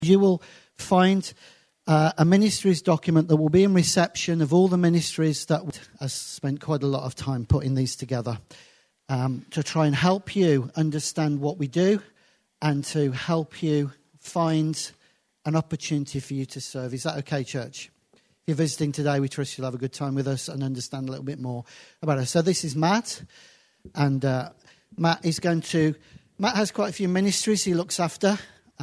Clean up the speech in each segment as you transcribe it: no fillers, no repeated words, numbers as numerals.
You will find a ministries document that will be in reception of all the ministries that has spent quite a lot of time putting these together to try and help you understand what we do and to help you find an opportunity for you to serve. Is that okay, church? If you're visiting today, we trust you'll have a good time with us and understand a little bit more about us. So this is Matt, and Matt has quite a few ministries he looks after.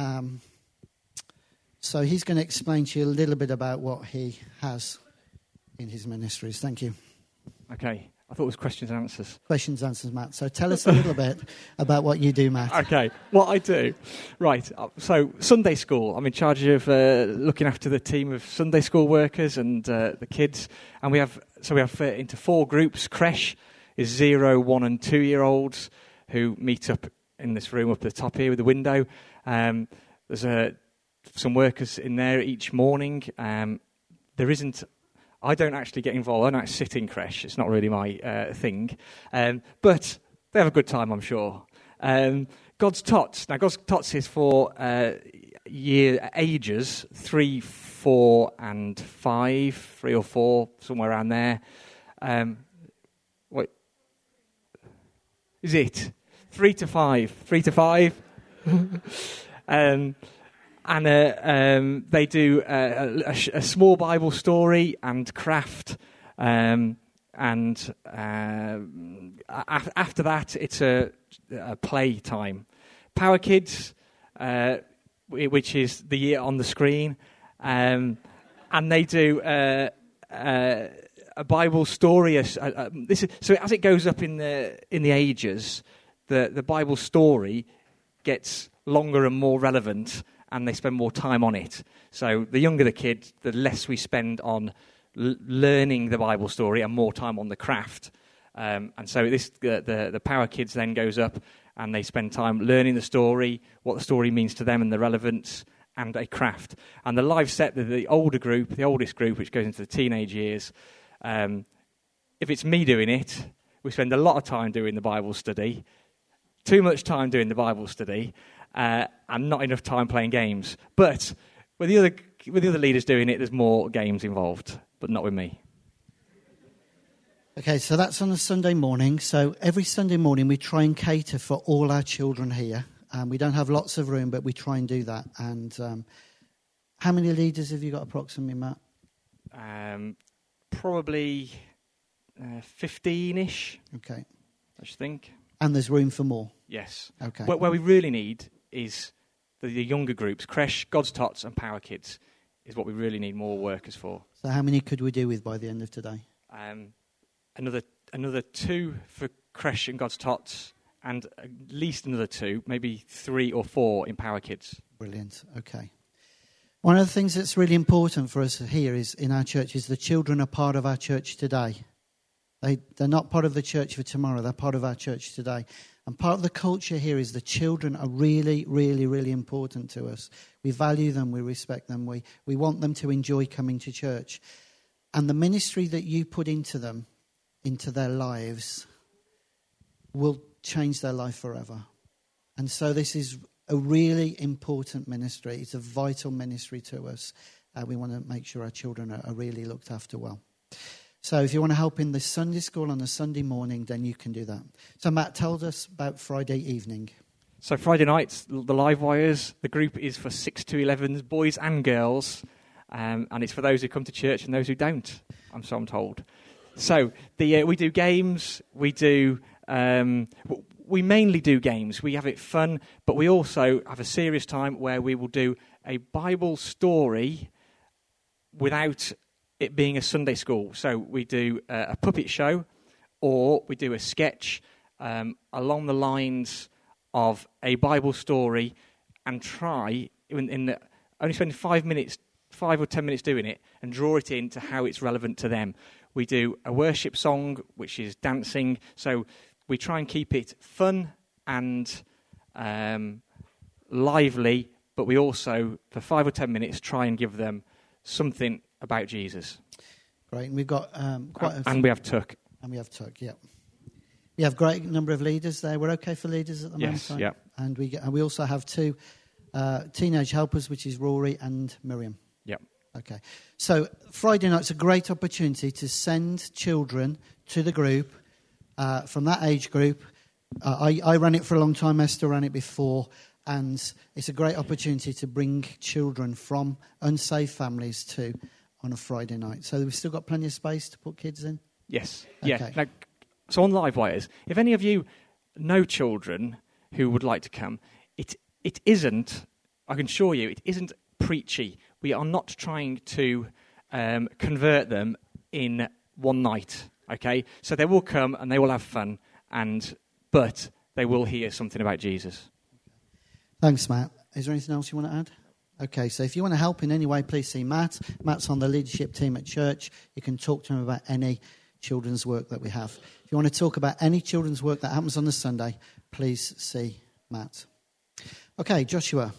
So he's going to explain to you a little bit about what he has in his ministries. Thank you. Okay. I thought it was questions and answers. Questions and answers, Matt. So tell us a little bit about what you do, Matt. Okay. What I do. Right. So Sunday school. I'm in charge of looking after the team of Sunday school workers and the kids. And we have into 4 groups. Creche is 0, 1 and 2 year olds who meet up in this room up at the top here with the window. There's some workers in there each morning. I don't actually get involved. I don't actually sit in creche. It's not really my thing. But they have a good time, I'm sure. God's Tots. Now, God's Tots is for ages 3, 4 and 5. 3 or 4, somewhere around there. What is it? 3 to 5. 3 to 5. And they do a small Bible story and craft. And after that, it's a play time. Power Kids, which is the year on the screen. And they do a Bible story. So as it goes up in the ages, the Bible story gets longer and more relevant, and they spend more time on it. So the younger the kid, the less we spend on learning the Bible story and more time on the craft. And so the Power Kids then goes up and they spend time learning the story, what the story means to them and the relevance, and a craft. And the live set, the oldest group, which goes into the teenage years, if it's me doing it, we spend a lot of time doing the Bible study, too much time doing the Bible study, and not enough time playing games. But with the other leaders doing it, there's more games involved, but not with me. Okay, so that's on a Sunday morning. So every Sunday morning we try and cater for all our children here. We don't have lots of room, but we try and do that. And how many leaders have you got approximately, Matt? Probably 15-ish. Okay. I should think. And there's room for more? Yes. Okay. Where we really need is the younger groups, Creche, God's Tots and Power Kids is what we really need more workers for. So how many could we do with by the end of today? Another 2 for Creche and God's Tots, and at least another 2, maybe 3 or 4 in Power Kids. Brilliant. Okay. One of the things that's really important for us here is in our church is the children are part of our church today. They're not part of the church for tomorrow. They're part of our church today. And part of the culture here is the children are really, really, really important to us. We value them. We respect them. We want them to enjoy coming to church. And the ministry that you put into them, into their lives, will change their life forever. And so this is a really important ministry. It's a vital ministry to us. We want to make sure our children are really looked after well. So if you want to help in the Sunday school on a Sunday morning, then you can do that. So Matt, tell us about Friday evening. So Friday nights, the Live Wires, the group is for 6 to 11s, boys and girls, and it's for those who come to church and those who don't, I'm told. So we do games, we mainly do games, we have it fun, but we also have a serious time where we will do a Bible story without it being a Sunday school. So we do a puppet show, or we do a sketch along the lines of a Bible story, and try only spend 5 or 10 minutes doing it, and draw it into how it's relevant to them. We do a worship song, which is dancing. So we try and keep it fun and lively, but we also, for 5 or 10 minutes, try and give them something about Jesus. Great, and we've got and we have Tuck. And we have Tuck, yeah. We have a great number of leaders there. We're okay for leaders at the moment. Yes, yeah. And we also have 2 Teenage Helpers, which is Rory and Miriam. Yep. Okay. So Friday night's a great opportunity to send children to the group from that age group. I ran it for a long time. Esther ran it before. And it's a great opportunity to bring children from unsaved families to on a Friday night. So we've still got plenty of space to put kids in? Yes. Okay. Yeah. Like, so on Livewires, if any of you know children who would like to come, it isn't, I can assure you, it isn't preachy. We are not trying to convert them in one night, okay? So they will come and they will have fun, but they will hear something about Jesus. Thanks, Matt. Is there anything else you want to add? Okay, so if you want to help in any way, please see Matt. Matt's on the leadership team at church. You can talk to him about any children's work that we have. If you want to talk about any children's work that happens on the Sunday, please see Matt. Okay, Joshua.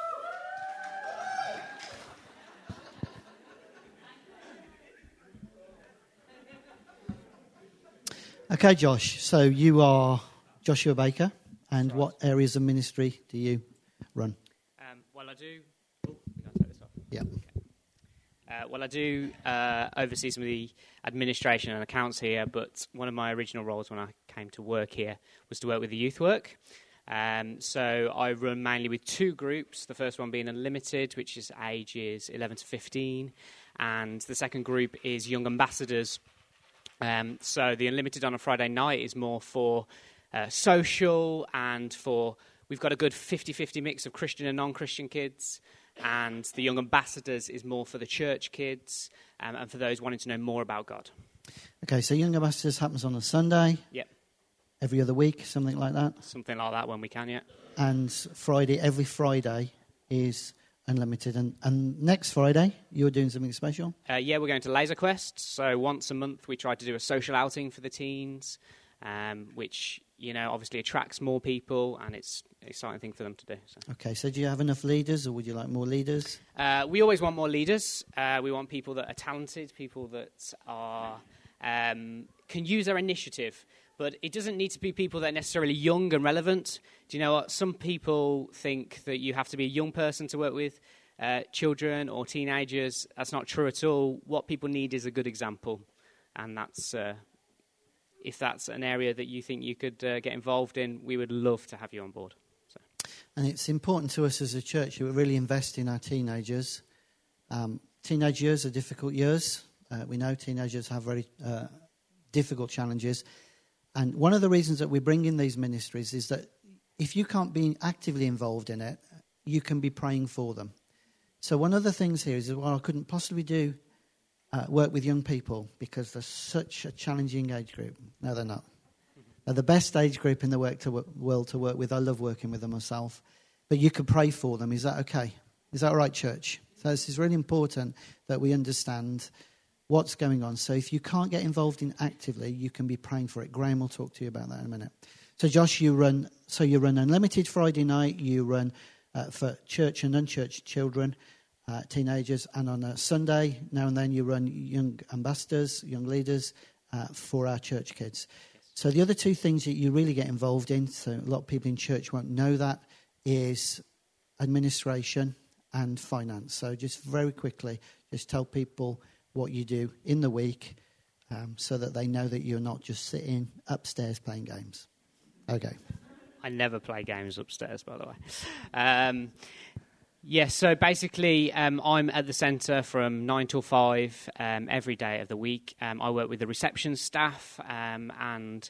Okay, Josh, so you are Joshua Baker, and Right. what areas of ministry do you run? Well, I do. Oh, can I take this off? Yeah. Well, I do oversee some of the administration and accounts here, but one of my original roles when I came to work here was to work with the youth work. So I run mainly with two groups, the first one being Unlimited, which is ages 11 to 15, and the second group is Young Ambassadors. So the Unlimited on a Friday night is more for social and for, we've got a good 50-50 mix of Christian and non-Christian kids. And the Young Ambassadors is more for the church kids and for those wanting to know more about God. Okay, so Young Ambassadors happens on a Sunday. Yep. Every other week, something like that. Something like that when we can, yeah. And every Friday is Unlimited. And next Friday, you're doing something special? Yeah, we're going to Laser Quest. So once a month, we try to do a social outing for the teens, which, obviously attracts more people, and it's an exciting thing for them to do. So. Okay, so do you have enough leaders, or would you like more leaders? We always want more leaders. We want people that are talented, people that are can use their initiative. But it doesn't need to be people that are necessarily young and relevant. Do you know what? Some people think that you have to be a young person to work with children or teenagers. That's not true at all. What people need is a good example. And that's if that's an area that you think you could get involved in, we would love to have you on board. So. And it's important to us as a church that we really invest in our teenagers. Teenage years are difficult years. We know teenagers have very difficult challenges. And one of the reasons that we bring in these ministries is that if you can't be actively involved in it, you can be praying for them. So one of the things here is, well, I couldn't possibly do work with young people because they're such a challenging age group. No, they're not. They're the best age group in the world to work with. I love working with them myself. But you could pray for them. Is that okay? Is that all right, church? So this is really important that we understand what's going on. So if you can't get involved in actively, you can be praying for it. Graham will talk to you about that in a minute. So Josh, you run Unlimited Friday night. You run for church and unchurched children, teenagers, and on a Sunday now and then you run Young Ambassadors, young leaders for our church kids. Yes. So the other two things that you really get involved in, so a lot of people in church won't know that, is administration and finance. So just very quickly, just tell people what you do in the week so that they know that you're not just sitting upstairs playing games. Okay. I never play games upstairs, by the way. Yes, so basically I'm at the centre from 9 till 5 every day of the week. I work with the reception staff and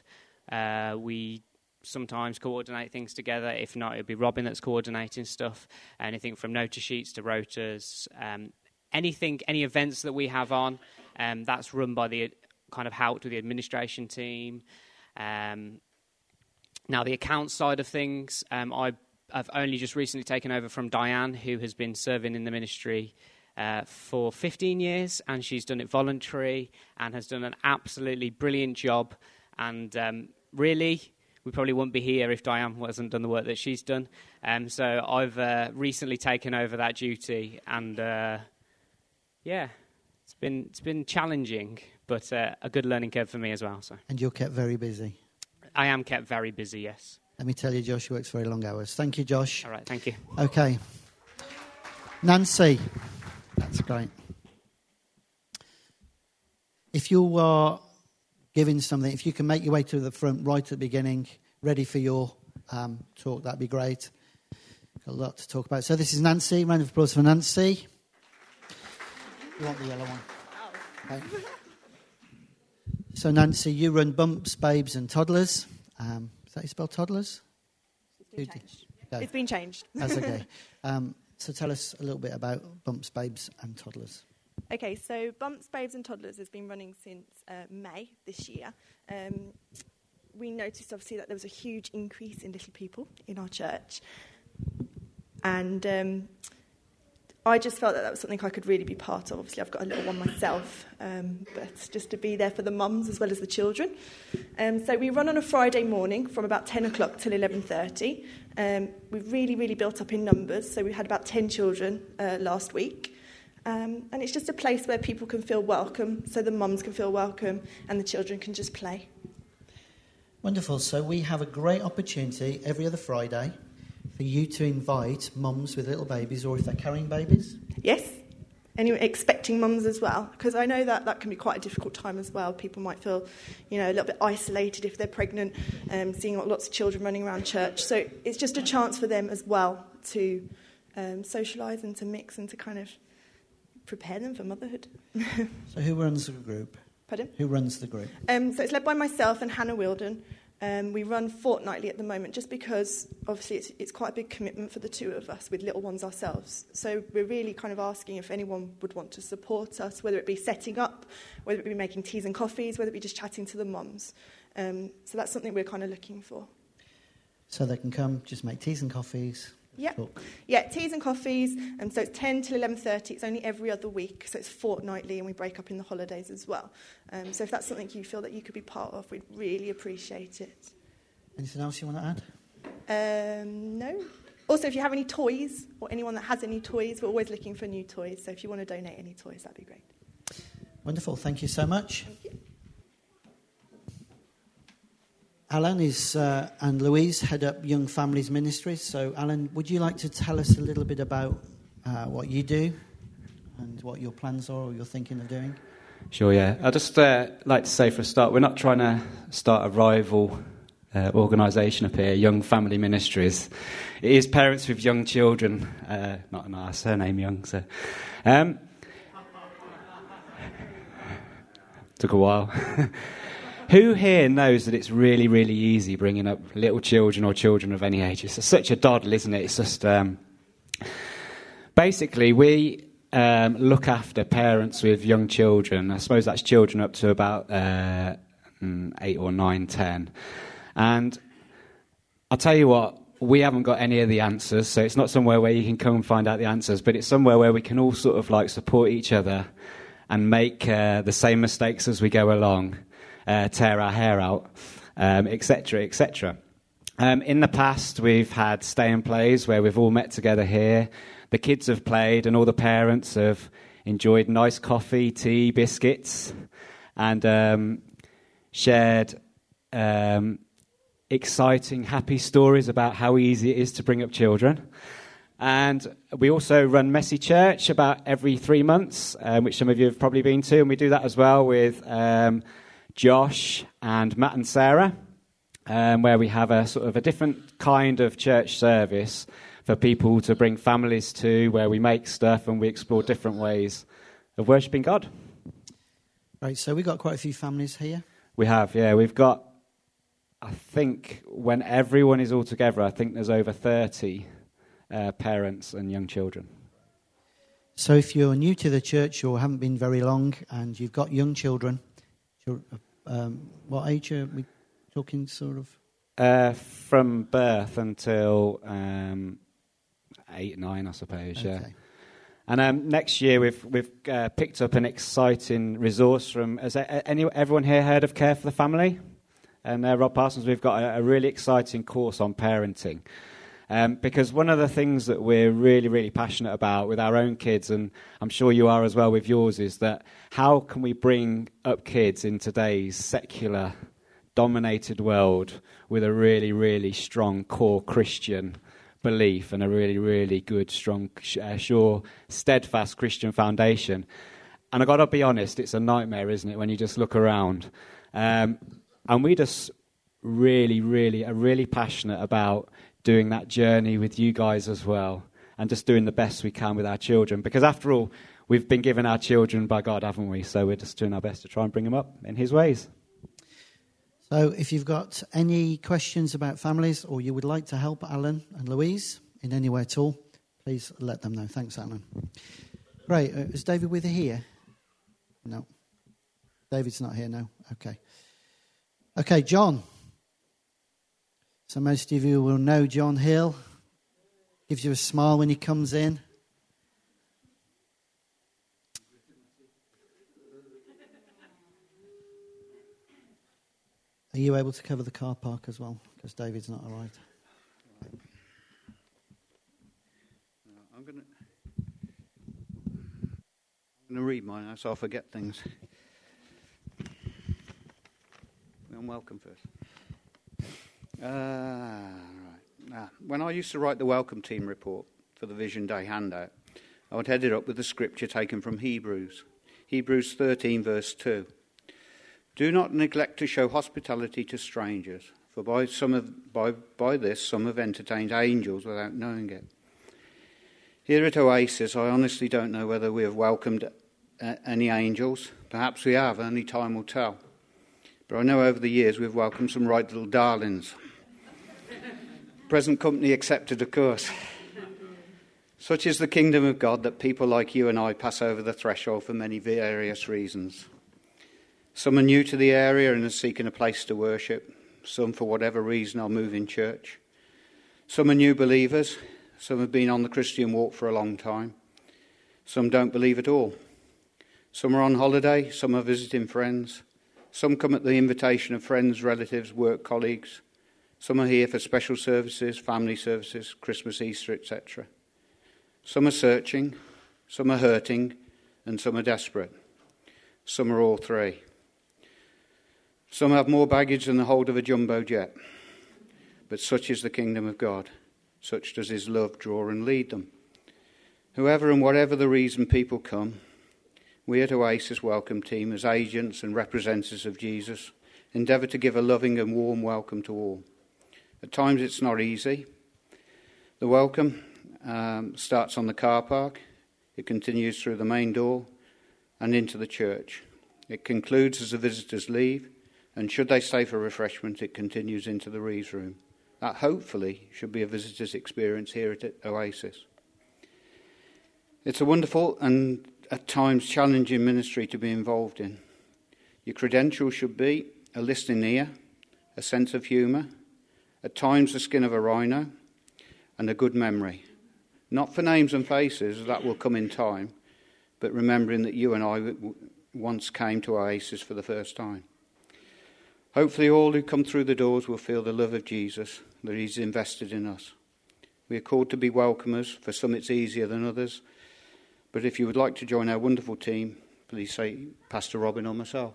we sometimes coordinate things together. If not, it'll be Robin that's coordinating stuff. Anything from notice sheets to rotas, any events that we have on, that's run by the kind of helped with the administration team. Now, the account side of things, I've only just recently taken over from Diane, who has been serving in the ministry for 15 years, and she's done it voluntary and has done an absolutely brilliant job. And really, we probably wouldn't be here if Diane wasn't done the work that she's done. So I've recently taken over that duty, and yeah, it's been challenging, but a good learning curve for me as well. So. And you're kept very busy. I am kept very busy, yes. Let me tell you, Josh works very long hours. Thank you, Josh. All right, thank you. Okay. Nancy. That's great. If you are giving something, if you can make your way to the front right at the beginning, ready for your talk, that'd be great. Got a lot to talk about. So this is Nancy. Round of applause for Nancy. You want the yellow one? Okay. So Nancy, you run Bumps, Babes and Toddlers. Is that how you spell toddlers? It's been changed. Okay. It's been changed. That's okay. So tell us a little bit about Bumps, Babes and Toddlers. Okay, so Bumps, Babes and Toddlers has been running since May this year. We noticed, obviously, that there was a huge increase in little people in our church. And I just felt that was something I could really be part of. Obviously, I've got a little one myself, but just to be there for the mums as well as the children. So we run on a Friday morning from about 10 o'clock till 11:30. We've really, really built up in numbers. So we had about 10 children last week. And it's just a place where people can feel welcome, so the mums can feel welcome and the children can just play. Wonderful. So we have a great opportunity every other Friday for you to invite mums with little babies, or if they're carrying babies. Yes, and expecting mums as well, because I know that can be quite a difficult time as well. People might feel, a little bit isolated if they're pregnant, seeing lots of children running around church. So it's just a chance for them as well to socialise and to mix and to kind of prepare them for motherhood. So who runs the group? Pardon? Who runs the group? So it's led by myself and Hannah Wilden. We run fortnightly at the moment just because, obviously, it's quite a big commitment for the two of us with little ones ourselves. So we're really kind of asking if anyone would want to support us, whether it be setting up, whether it be making teas and coffees, whether it be just chatting to the mums. So that's something we're kind of looking for. So they can come, just make teas and coffees. Yeah, talk. Yeah, teas and coffees. So it's 10 till 11:30. It's only every other week, so it's fortnightly, and we break up in the holidays as well. So if that's something you feel that you could be part of, we'd really appreciate it. Anything else you want to add? No. Also, if you have any toys, or anyone that has any toys, we're always looking for new toys. So if you want to donate any toys, that'd be great. Wonderful. Thank you so much. Thank you. Alan and Louise head up Young Families Ministries. So, Alan, would you like to tell us a little bit about what you do and what your plans are or you're thinking of doing? Sure, yeah. I'd just like to say for a start, we're not trying to start a rival organisation up here, Young Family Ministries. It is parents with young children, not our surname Young, so... took a while. Who here knows that it's really, really easy bringing up little children or children of any age? It's such a doddle, isn't it? It's just... basically, we look after parents with young children. I suppose that's children up to about 8 or 9, 10. And I'll tell you what, we haven't got any of the answers, so it's not somewhere where you can come and find out the answers, but it's somewhere where we can all sort of like support each other and make the same mistakes as we go along. Tear our hair out, etc., etc. In the past, we've had stay-in plays where we've all met together here. The kids have played and all the parents have enjoyed nice coffee, tea, biscuits, and shared exciting, happy stories about how easy it is to bring up children. And we also run Messy Church about every 3 months, which some of you have probably been to, and we do that as well with... Josh and Matt and Sarah, where we have a sort of a different kind of church service for people to bring families to, where we make stuff and we explore different ways of worshipping God. Right, so we've got quite a few families here. We have, yeah. We've got, I think, when everyone is all together, I think there's over 30 parents and young children. So if you're new to the church or haven't been very long and you've got young children... what age are we talking, sort of? From birth until 8, 9, I suppose. Okay. Yeah. And next year we've picked up an exciting resource from. Has everyone here heard of Care for the Family? And Rob Parsons, we've got a really exciting course on parenting. Because one of the things that we're really, really passionate about with our own kids, and I'm sure you are as well with yours, is that how can we bring up kids in today's secular, dominated world with a really, really strong core Christian belief and a really, really good, strong, sure, steadfast Christian foundation. And I've got to be honest, it's a nightmare, isn't it, when you just look around. And we just really are really passionate about doing that journey with you guys as well, and just doing the best we can with our children. Because after all, we've been given our children by God, haven't we? So we're just doing our best to try and bring them up in his ways. So if you've got any questions about families, or you would like to help Alan and Louise in any way at all, please let them know. Thanks, Alan. Great. Is David with you here? No. David's not here now. Okay, John. So most of you will know John Hill. Gives you a smile when he comes in. Are you able to cover the car park as well? Because David's not arrived. I'm going to read mine so I'll forget things. And welcome first. When I used to write the welcome team report for the Vision Day handout, I would head it up with the scripture taken from Hebrews 13 verse 2. Do not neglect to show hospitality to strangers, for by this some have entertained angels without knowing it. Here at Oasis, I honestly don't know whether we have welcomed any angels. Perhaps we have, only time will tell. But I know over the years we've welcomed some right little darlings. Present company accepted, of course. Such is the kingdom of God that people like you and I pass over the threshold for many various reasons. Some are new to the area and are seeking a place to worship. Some, for whatever reason, are moving church. Some are new believers. Some have been on the Christian walk for a long time. Some don't believe at all. Some are on holiday. Some are visiting friends. Some come at the invitation of friends, relatives, work colleagues. Some are here for special services, family services, Christmas, Easter, etc. Some are searching, some are hurting, and some are desperate. Some are all three. Some have more baggage than the hold of a jumbo jet. But such is the kingdom of God. Such does his love draw and lead them. Whoever and whatever the reason people come, we at Oasis Welcome Team, as agents and representatives of Jesus, endeavour to give a loving and warm welcome to all. At times it's not easy. The welcome starts on the car park. It continues through the main door and into the church. It concludes as the visitors leave, and should they stay for refreshment, it continues into the Reeves room. That hopefully should be a visitor's experience here at Oasis. It's a wonderful and at times challenging ministry to be involved in. Your credentials should be a listening ear, a sense of humour, at times the skin of a rhino, and a good memory. Not for names and faces, that will come in time, but remembering that you and I once came to Oasis for the first time. Hopefully all who come through the doors will feel the love of Jesus, that he's invested in us. We are called to be welcomers. For some it's easier than others. But if you would like to join our wonderful team, please say Pastor Robin or myself.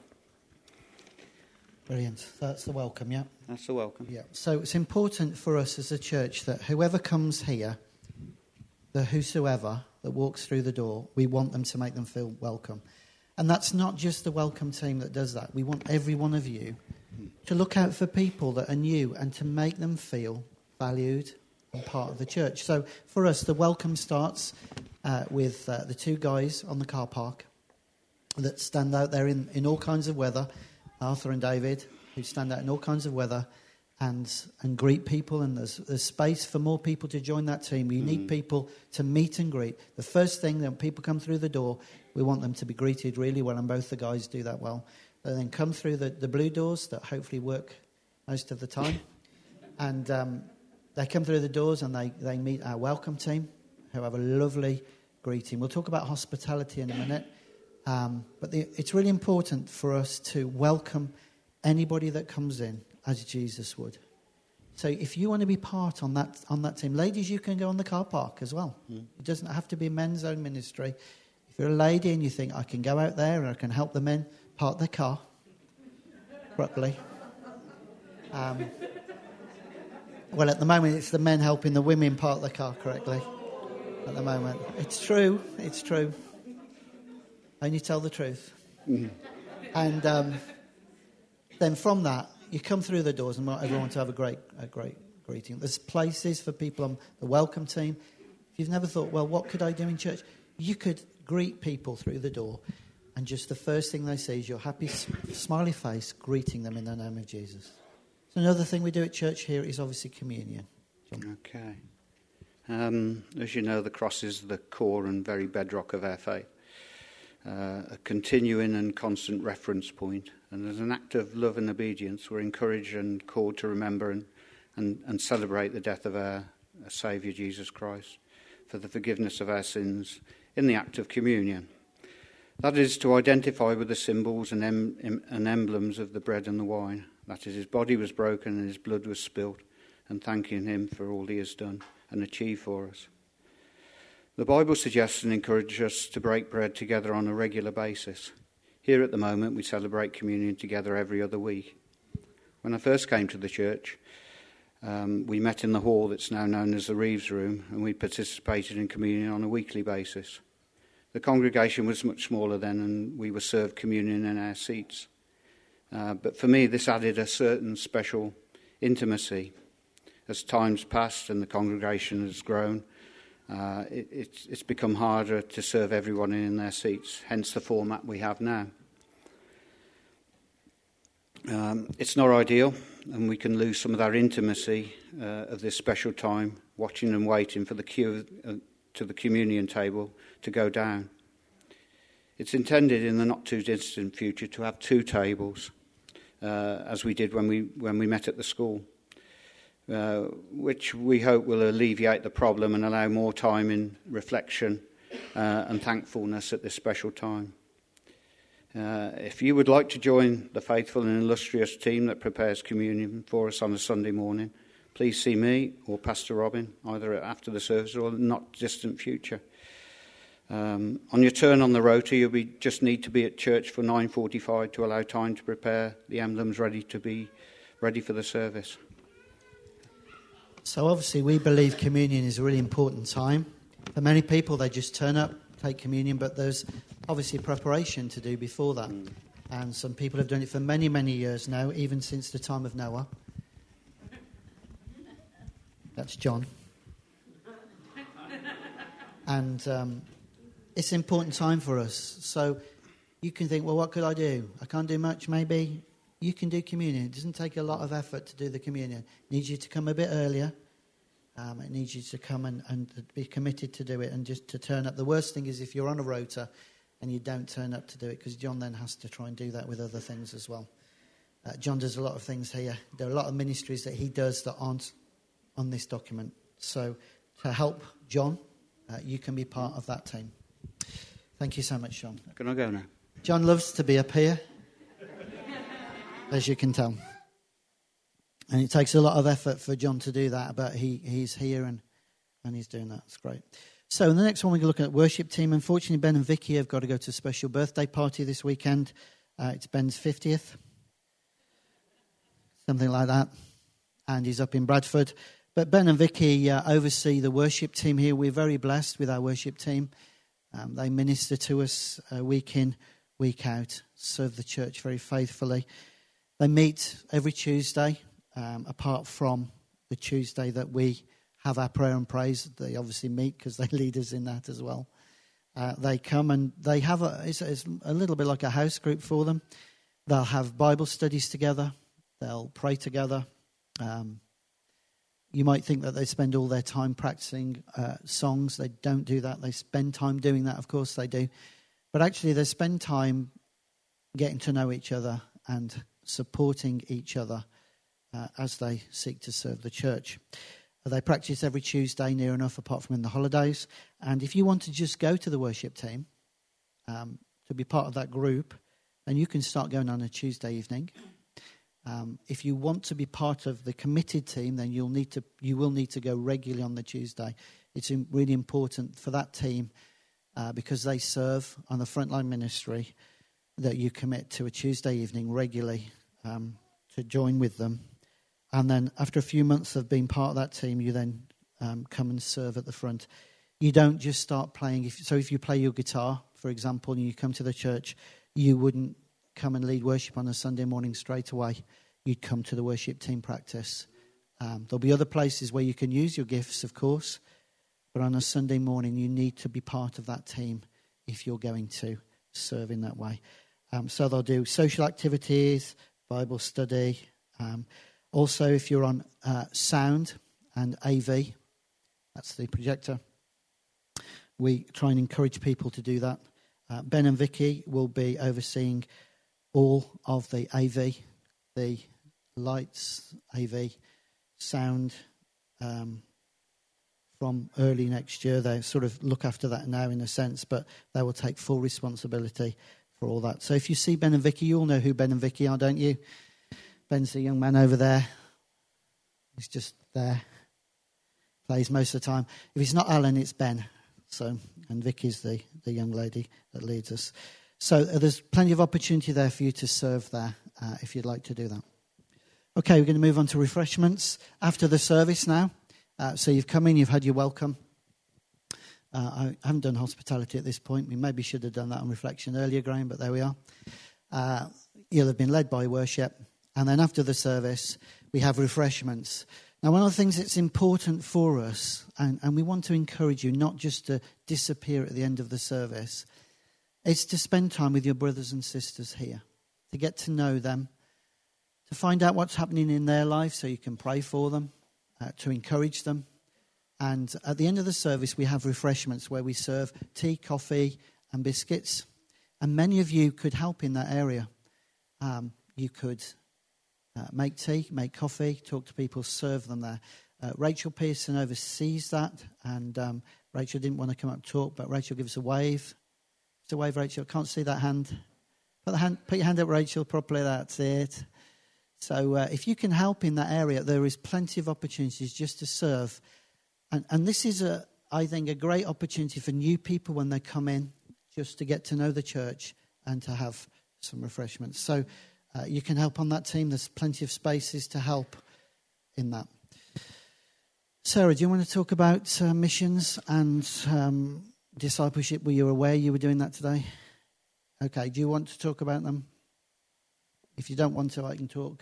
Brilliant. That's the welcome, yeah? That's the welcome. Yeah. So it's important for us as a church that whoever comes here, the whosoever that walks through the door, we want them to make them feel welcome. And that's not just the welcome team that does that. We want every one of you to look out for people that are new and to make them feel valued and part of the church. So for us, the welcome starts with the two guys on the car park that stand out there in all kinds of weather, Arthur and David, who stand out in all kinds of weather and greet people. And there's space for more people to join that team. You need people to meet and greet. The first thing that people come through the door, we want them to be greeted really well, and both the guys do that well. And then come through the blue doors that hopefully work most of the time. And they come through the doors and they meet our welcome team, who have a lovely greeting. We'll talk about hospitality in a minute. But it's really important for us to welcome anybody that comes in as Jesus would. So if you want to be part on that team, ladies, you can go on the car park as well. It doesn't have to be a men's own ministry. If you're a lady and you think, I can go out there and I can help the men park their car properly. Well, at the moment, it's the men helping the women park the car correctly. At the moment. It's true. It's true. Only tell the truth. Mm. And then from that, you come through the doors and want everyone to have a great greeting. There's places for people on the welcome team. If you've never thought, well, what could I do in church? You could greet people through the door, and just the first thing they see is your happy, smiley face greeting them in the name of Jesus. So another thing we do at church here is obviously communion. John? Okay. As you know, the cross is the core and very bedrock of our faith. A continuing and constant reference point. And as an act of love and obedience, we're encouraged and called to remember and celebrate the death of our Saviour Jesus Christ for the forgiveness of our sins in the act of communion. That is to identify with the symbols and emblems of the bread and the wine. That is, his body was broken and his blood was spilt, and thanking him for all he has done and achieved for us. The Bible suggests and encourages us to break bread together on a regular basis. Here at the moment, we celebrate communion together every other week. When I first came to the church, we met in the hall that's now known as the Reeves Room, and we participated in communion on a weekly basis. The congregation was much smaller then, and we were served communion in our seats. But for me, this added a certain special intimacy. As time's passed and the congregation has grown, it's become harder to serve everyone in their seats, hence the format we have now. It's not ideal, and we can lose some of our intimacy of this special time, watching and waiting for the queue to the communion table to go down. It's intended in the not too distant future to have two tables, as we did when we met at the school, which we hope will alleviate the problem and allow more time in reflection and thankfulness at this special time. If you would like to join the faithful and illustrious team that prepares communion for us on a Sunday morning, please see me or Pastor Robin, either after the service or in the not distant future. On your turn on the rota, you'll just need to be at church for 9:45 to allow time to prepare the emblems ready for the service. So obviously we believe communion is a really important time. For many people, they just turn up, take communion, but there's obviously preparation to do before that. And some people have done it for many, many years now, even since the time of Noah. That's John. And it's an important time for us. So you can think, well, what could I do? I can't do much, maybe. You can do communion. It doesn't take a lot of effort to do the communion. It needs you to come a bit earlier. It needs you to come and be committed to do it and just to turn up. The worst thing is if you're on a rota and you don't turn up to do it, because John then has to try and do that with other things as well. John does a lot of things here. There are a lot of ministries that he does that aren't on this document. So to help John, you can be part of that team. Thank you so much, John. Can I go now? John loves to be up here, as you can tell. And it takes a lot of effort for John to do that, but he's here and he's doing that. It's great. So in the next one, we're going to look at worship team. Unfortunately, Ben and Vicky have got to go to a special birthday party this weekend. It's Ben's 50th, something like that. And he's up in Bradford. But Ben and Vicky oversee the worship team here. We're very blessed with our worship team. They minister to us week in, week out, serve the church very faithfully. They meet every Tuesday, apart from the Tuesday that we have our prayer and praise. They obviously meet because they lead us in that as well. They come and they have it's a little bit like a house group for them. They'll have Bible studies together. They'll pray together. You might think that they spend all their time practicing songs. They don't do that. They spend time doing that. Of course they do. But actually they spend time getting to know each other and supporting each other as they seek to serve the church. They practice every Tuesday near enough, apart from in the holidays. And if you want to just go to the worship team to be part of that group, then you can start going on a Tuesday evening. If you want to be part of the committed team, then you will need to go regularly on the Tuesday. It's really important for that team because they serve on the frontline ministry that you commit to a Tuesday evening regularly to join with them And then after a few months of being part of that team, you then come and serve at the front. You don't just start playing. If you play your guitar, for example, and you come to the church, you wouldn't come and lead worship on a Sunday morning straight away. You'd come to the worship team practice. There'll be other places where you can use your gifts, of course, but on a Sunday morning, you need to be part of that team if you're going to serve in that way. So they'll do social activities, Bible study. Also, if you're on sound and AV, that's the projector, we try and encourage people to do that. Ben and Vicky will be overseeing all of the AV, the lights, AV, sound, from early next year. They sort of look after that now in a sense, but they will take full responsibility for all that. So if you see Ben and Vicky, you all know who Ben and Vicky are, don't you? Ben's the young man over there. He's just there. Plays most of the time. If it's not Alan, it's Ben. And Vicky's the young lady that leads us. So there's plenty of opportunity there for you to serve there if you'd like to do that. Okay, we're going to move on to refreshments after the service now. So you've come in, you've had your welcome. I haven't done hospitality at this point. We maybe should have done that on reflection earlier, Graham, but there we are. You'll have been led by worship. And then after the service, we have refreshments. Now, one of the things that's important for us, and we want to encourage you not just to disappear at the end of the service, is to spend time with your brothers and sisters here, to get to know them, to find out what's happening in their life so you can pray for them, to encourage them. And at the end of the service, we have refreshments where we serve tea, coffee, and biscuits. And many of you could help in that area. You could make tea, make coffee, talk to people, serve them there. Rachel Pearson oversees that, and Rachel didn't want to come up and talk, but Rachel, give us a wave. It's a wave, Rachel. Can't see that hand. Put your hand up, Rachel, properly. That's it. So if you can help in that area, there is plenty of opportunities just to serve. And this is, I think, a great opportunity for new people when they come in, just to get to know the church and to have some refreshments. So you can help on that team. There's plenty of spaces to help in that. Sarah, do you want to talk about missions and discipleship? Were you aware you were doing that today? Okay, do you want to talk about them? If you don't want to, I can talk.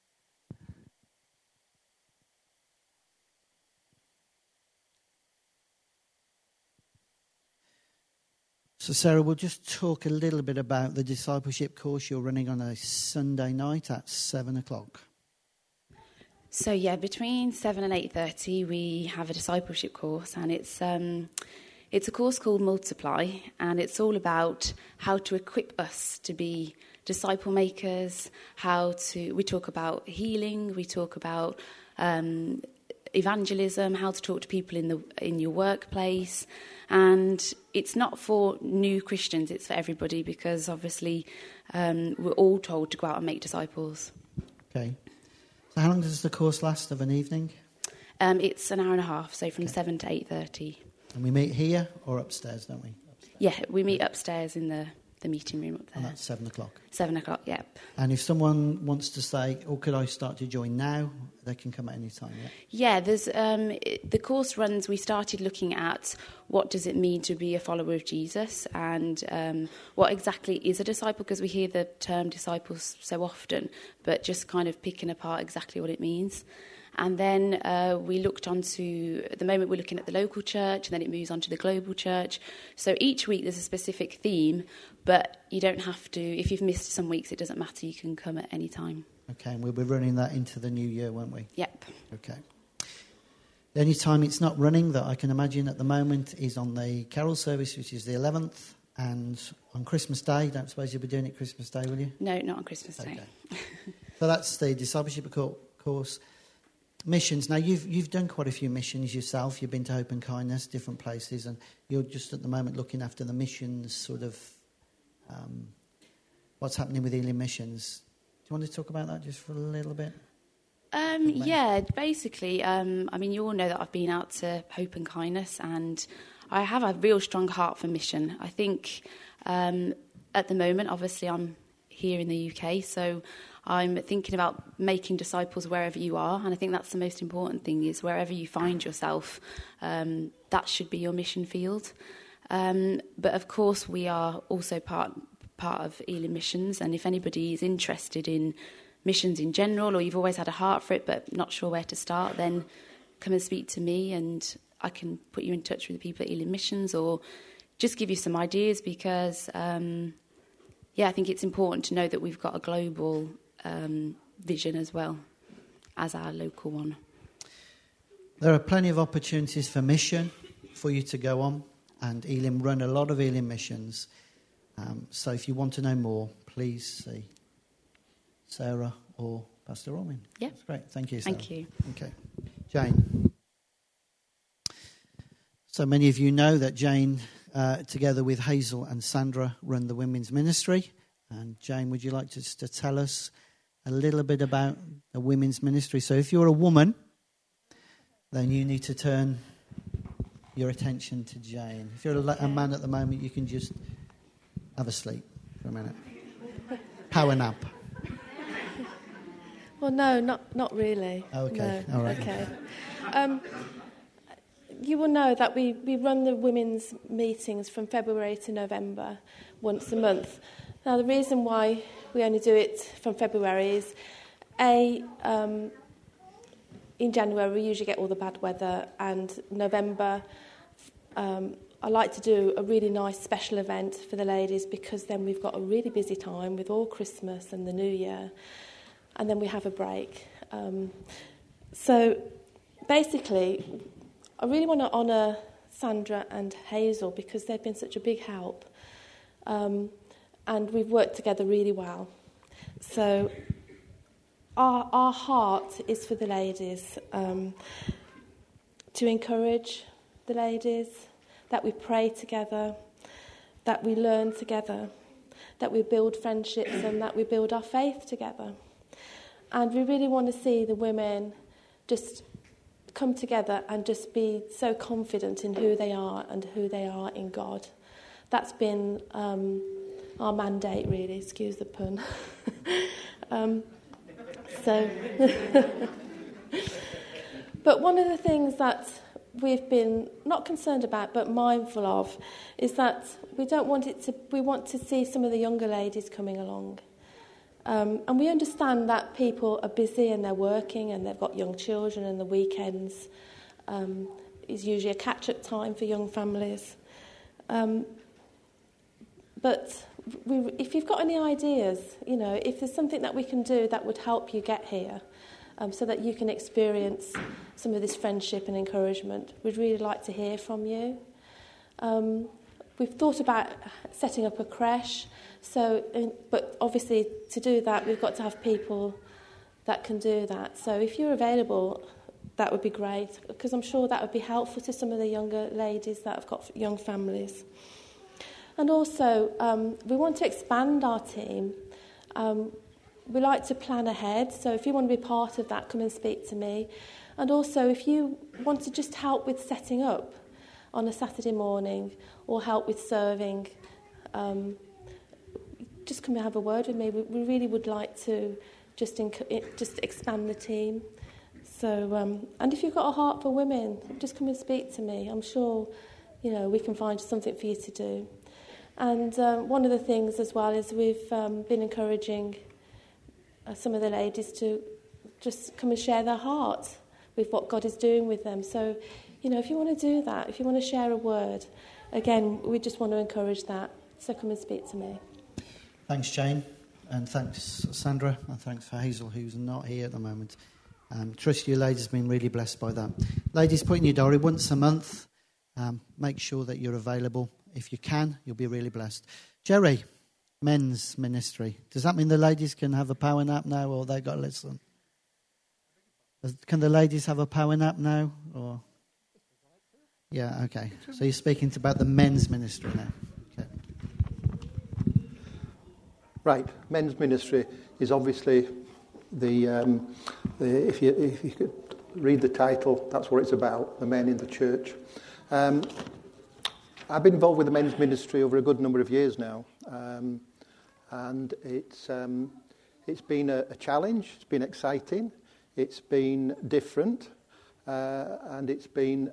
So, Sarah, we'll just talk a little bit about the discipleship course you're running on a Sunday night at 7 o'clock. So, yeah, between 7 and 8:30, we have a discipleship course, and it's a course called Multiply, and it's all about how to equip us to be disciple makers, we talk about healing, we talk about evangelism, how to talk to people in your workplace. And it's not for new Christians, it's for everybody, because obviously we're all told to go out and make disciples. Okay. So how long does the course last of an evening? It's an hour and a half, so from 7 to 8:30. And we meet here or upstairs, don't we? Upstairs. Yeah, we meet upstairs in the meeting room up there. And that's 7 o'clock? 7 o'clock, yep. And if someone wants to say, could I start to join now, they can come at any time, yeah? Yeah, there's the course runs, we started looking at what does it mean to be a follower of Jesus, and what exactly is a disciple, because we hear the term disciples so often, but just kind of picking apart exactly what it means. And then we looked onto, at the moment we're looking at the local church, and then it moves on to the global church. So each week there's a specific theme, but you don't have to, if you've missed some weeks, it doesn't matter, you can come at any time. Okay, and we'll be running that into the new year, won't we? Yep. Okay. The only time it's not running that I can imagine at the moment is on the carol service, which is the 11th, and on Christmas Day. Don't suppose you'll be doing it Christmas Day, will you? No, not on Christmas Day. Okay. So that's the discipleship course. Missions. Now, you've done quite a few missions yourself. You've been to Hope and Kindness, different places, and you're just at the moment looking after the missions, sort of what's happening with Elim Missions. Do you want to talk about that just for a little bit? Yeah, basically, I mean, you all know that I've been out to Hope and Kindness, and I have a real strong heart for mission. I think at the moment, obviously, I'm here in the UK. So I'm thinking about making disciples wherever you are, and I think that's the most important thing, is wherever you find yourself, that should be your mission field. But of course, we are also part of Elim Missions, and if anybody is interested in missions in general, or you've always had a heart for it but not sure where to start, then come and speak to me, and I can put you in touch with the people at Elim Missions, or just give you some ideas, because I think it's important to know that we've got a global vision as well as our local one. There are plenty of opportunities for mission for you to go on, and Elim run a lot of Elim missions. So if you want to know more, please see Sarah or Pastor Robin. Yeah. That's great. Thank you, Sarah. Thank you. Okay. Jane. So many of you know that Jane, together with Hazel and Sandra, run the women's ministry. And Jane, would you like to tell us a little bit about the women's ministry? So if you're a woman, then you need to turn your attention to Jane. If you're a man at the moment, you can just have a sleep for a minute. Power nap. Well, no, not really. Okay, no. all right. Okay. You will know that we run the women's meetings from February to November, once a month. Now, the reason why we only do it from February is, in January we usually get all the bad weather, and November I like to do a really nice special event for the ladies, because then we've got a really busy time with all Christmas and the New Year, and then we have a break. So basically, I really want to honour Sandra and Hazel, because they've been such a big help, and we've worked together really well. So our heart is for the ladies, to encourage the ladies, that we pray together, that we learn together, that we build friendships, and that we build our faith together. And we really want to see the women just come together and just be so confident in who they are and who they are in God. That's been our mandate, really, excuse the pun. But one of the things that we've been not concerned about but mindful of is that we want to see some of the younger ladies coming along. And we understand that people are busy and they're working and they've got young children, and the weekends is usually a catch-up time for young families. But if you've got any ideas, if there's something that we can do that would help you get here, so that you can experience some of this friendship and encouragement, we'd really like to hear from you. We've thought about setting up a creche, but obviously to do that we've got to have people that can do that. So if you're available, that would be great, because I'm sure that would be helpful to some of the younger ladies that have got young families. And also, we want to expand our team. We like to plan ahead, so if you want to be part of that, come and speak to me. And also, if you want to just help with setting up on a Saturday morning, or help with serving, just come and have a word with me. We really would like to just expand the team. So, and if you've got a heart for women, just come and speak to me. I'm sure, we can find something for you to do. And one of the things as well is we've been encouraging some of the ladies to just come and share their heart with what God is doing with them. So, if you want to do that, if you want to share a word, again, we just want to encourage that. So come and speak to me. Thanks, Jane, and thanks, Sandra, and thanks for Hazel, who's not here at the moment. Trust you ladies have been really blessed by that. Ladies, put in your diary once a month. Make sure that you're available. If you can, you'll be really blessed. Jerry, men's ministry. Does that mean the ladies can have a power nap now, or they've got to listen? Can the ladies have a power nap now? Or yeah, okay. So you're speaking about the men's ministry now. Okay. Right, men's ministry is obviously the if you could read the title, that's what it's about, the men in the church. I've been involved with the men's ministry over a good number of years now. and it's been a challenge. It's been exciting. It's been different, and it's been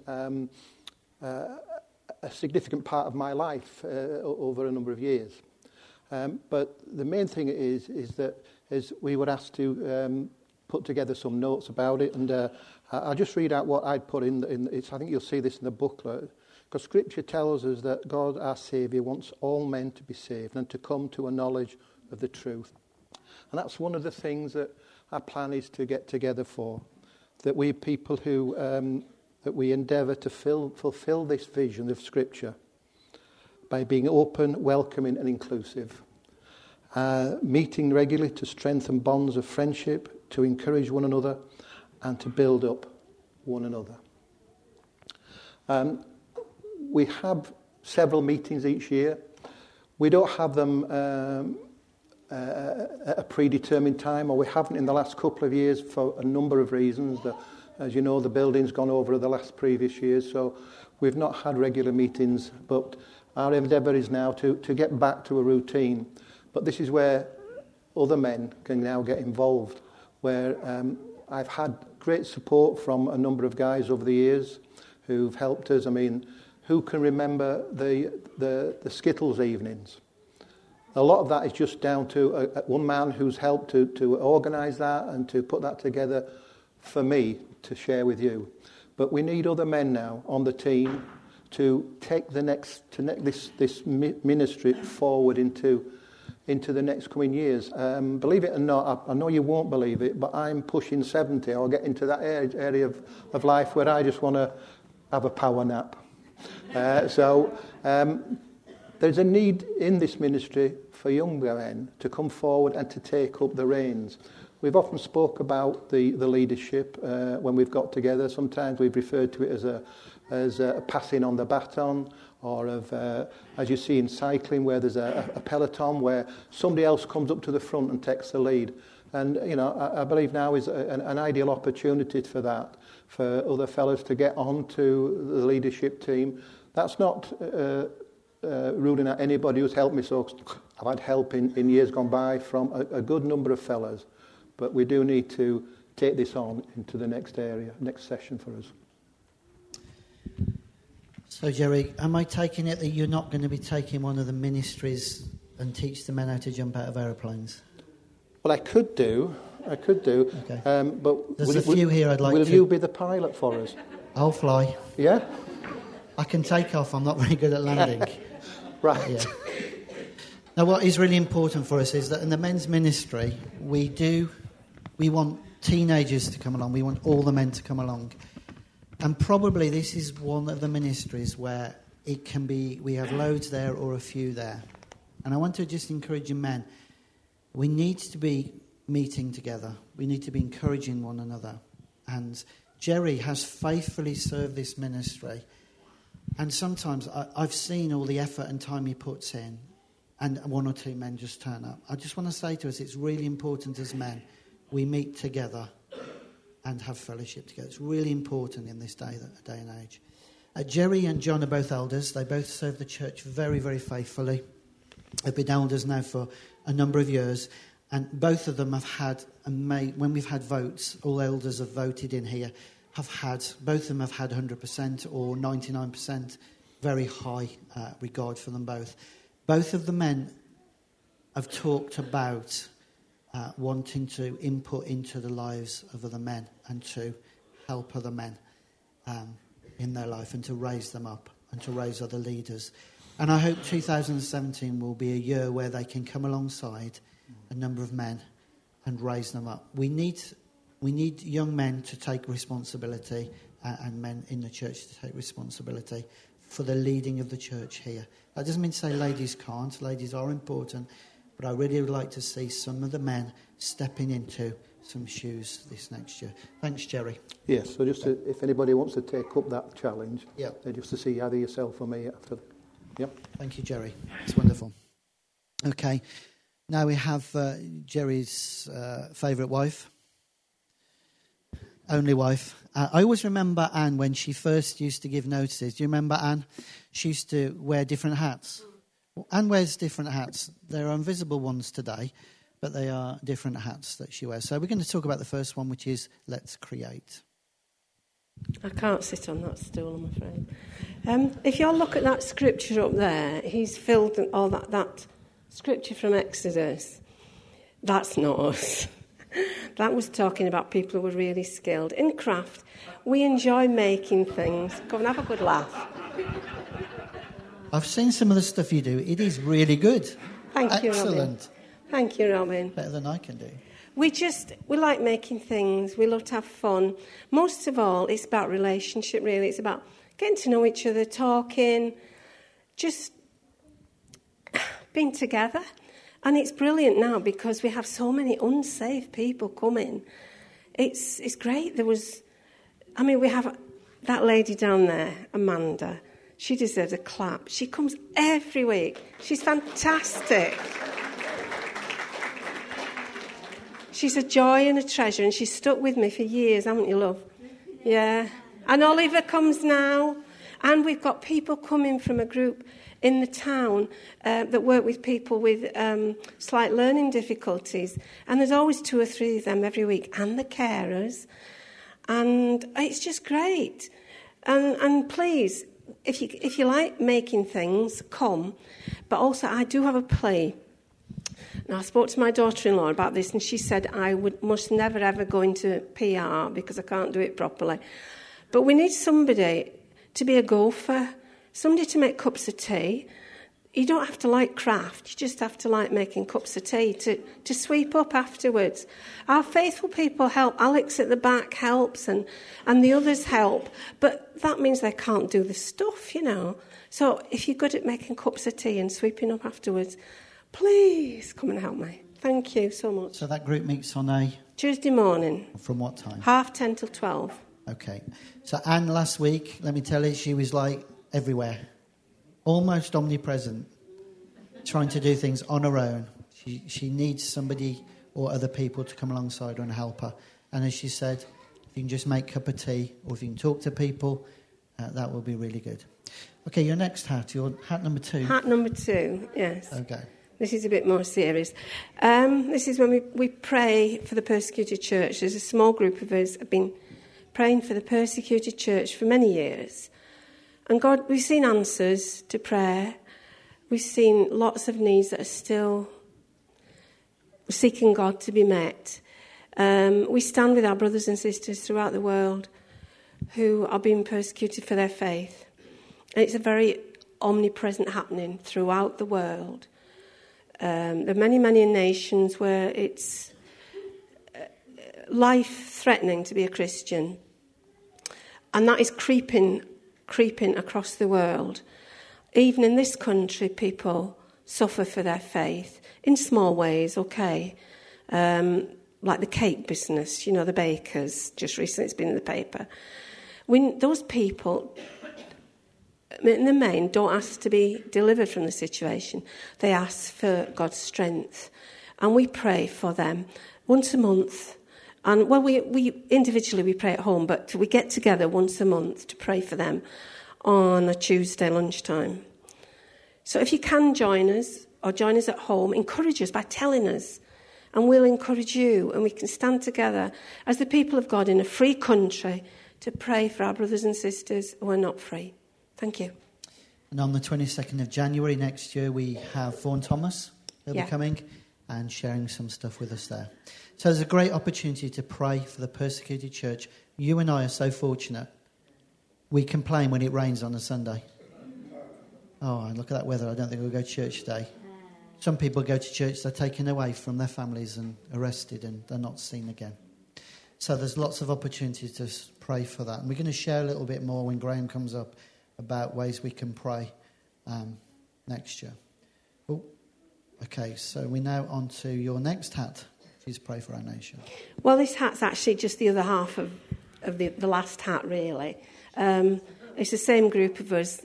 a significant part of my life over a number of years. But the main thing is that we were asked to put together some notes about it, and I'll just read out what I'd put in. I think you'll see this in the booklet, because Scripture tells us that God, our Saviour, wants all men to be saved and to come to a knowledge of the truth. And that's one of the things that our plan is to get together for, that we people who that we endeavour to fulfil this vision of Scripture by being open, welcoming and inclusive, meeting regularly to strengthen bonds of friendship, to encourage one another and to build up one another. We have several meetings each year. We don't have them at a predetermined time, or we haven't in the last couple of years for a number of reasons. As you know, the building's gone over the last previous years, so we've not had regular meetings, but our endeavour is now to get back to a routine. But this is where other men can now get involved, where I've had great support from a number of guys over the years who've helped us. I mean, who can remember the Skittles evenings? A lot of that is just down to one man who's helped to organise that and to put that together for me to share with you. But we need other men now on the team to take this ministry forward into the next coming years. Believe it or not, I know you won't believe it, but I'm pushing 70. I'll get into that area of life where I just want to have a power nap. So there's a need in this ministry for young men to come forward and to take up the reins. We've often spoke about the leadership when we've got together. Sometimes we've referred to it as a passing on the baton, or as you see in cycling, where there's a peloton where somebody else comes up to the front and takes the lead. And, you know, I believe now is an ideal opportunity for that, for other fellas to get on to the leadership team. That's not ruling out anybody who's helped me. So I've had help in years gone by from a good number of fellas. But we do need to take this on into the next area, next session for us. So, Jerry, am I taking it that you're not going to be taking one of the ministries and teach the men how to jump out of aeroplanes? Well, I could do. Okay. But there's a few here I'd like to... Will you be the pilot for us? I'll fly. Yeah? I can take off. I'm not very good at landing. Right. Yeah. Now, what is really important for us is that in the men's ministry, we want teenagers to come along. We want all the men to come along. And probably this is one of the ministries where it can be, we have loads there or a few there. And I want to just encourage you men, we need to be meeting together. We need to be encouraging one another. And Jerry has faithfully served this ministry. And sometimes I've seen all the effort and time he puts in, and one or two men just turn up. I just want to say to us, it's really important as men, we meet together and have fellowship together. It's really important in this day and age. Jerry and John are both elders. They both serve the church very, very faithfully. They've been elders now for a number of years. And both of them have had, when we've had votes, all elders have voted in here, both of them have had 100% or 99%, very high regard for them both. Both of the men have talked about wanting to input into the lives of other men and to help other men in their life and to raise them up and to raise other leaders. And I hope 2017 will be a year where they can come alongside a number of men and raise them up. We need young men to take responsibility and men in the church to take responsibility for the leading of the church here. That doesn't mean to say ladies can't. Ladies are important. But I really would like to see some of the men stepping into some shoes this next year. Thanks, Jerry. Yes, so just if anybody wants to take up that challenge, just to see either yourself or me after. Yep. Thank you, Jerry. It's wonderful. Okay, now we have Jerry's favourite wife, only wife. I always remember Anne when she first used to give notices. Do you remember Anne? She used to wear different hats. Anne wears different hats. There are invisible ones today, but they are different hats that she wears. So we're going to talk about the first one, which is Let's Create. I can't sit on that stool, I'm afraid. If you look at that scripture up there, he's filled all that scripture from Exodus. That's not us. That was talking about people who were really skilled. In craft, we enjoy making things. Go and have a good laugh. I've seen some of the stuff you do. It is really good. Thank you, Robin. Excellent. Thank you, Robin. Better than I can do. We like making things. We love to have fun. Most of all, it's about relationship, really. It's about getting to know each other, talking, just being together. And it's brilliant now because we have so many unsafe people coming. It's great. We have that lady down there, Amanda. She deserves a clap. She comes every week. She's fantastic. She's a joy and a treasure, and she's stuck with me for years, haven't you, love? Yeah. And Oliver comes now, and we've got people coming from a group in the town that work with people with slight learning difficulties, and there's always 2 or 3 of them every week, and the carers, and it's just great. And please, if you like making things, come. But also, I do have a play. Now, I spoke to my daughter-in-law about this, and she said I must never, ever go into PR because I can't do it properly. But we need somebody to be a gopher, somebody to make cups of tea. You don't have to like craft, you just have to like making cups of tea to sweep up afterwards. Our faithful people help. Alex at the back helps and the others help. But that means they can't do the stuff, you know. So if you're good at making cups of tea and sweeping up afterwards, please come and help me. Thank you so much. So that group meets on a... Tuesday morning. From what time? 10:30 till 12. Okay. So Anne last week, let me tell you, she was like everywhere. Almost omnipresent. Trying to do things on her own. She needs somebody or other people to come alongside her and help her. And as she said, if you can just make a cup of tea or if you can talk to people, that will be really good. Okay, your next hat, your hat number 2. Hat number 2, yes. Okay. This is a bit more serious. This is when we pray for the persecuted church. There's a small group of us have been praying for the persecuted church for many years. And God, we've seen answers to prayer. We've seen lots of needs that are still seeking God to be met. We stand with our brothers and sisters throughout the world who are being persecuted for their faith. And it's a very omnipresent happening throughout the world. There are many, many nations where it's life-threatening to be a Christian. And that is creeping across the world. Even in this country, people suffer for their faith in small ways, okay. Like the cake business, you know, the bakers, just recently it's been in the paper. When those people, in the main, don't ask to be delivered from the situation. They ask for God's strength. And we pray for them once a month. And, well, we individually we pray at home, but we get together once a month to pray for them on a Tuesday lunchtime. So if you can join us or join us at home, encourage us by telling us, and we'll encourage you, and we can stand together as the people of God in a free country to pray for our brothers and sisters who are not free. Thank you. And on the 22nd of January next year, we have Vaughan Thomas. He'll be coming and sharing some stuff with us there. So there's a great opportunity to pray for the persecuted church. You and I are so fortunate. We complain when it rains on a Sunday. Oh, look at that weather. I don't think we'll go to church today. Some people go to church, they're taken away from their families and arrested and they're not seen again. So there's lots of opportunities to pray for that. And we're going to share a little bit more when Graham comes up about ways we can pray next year. Oh, okay, so we're now on to your next hat. Please pray for our nation. Well, this hat's actually just the other half of the last hat, really. It's the same group of us.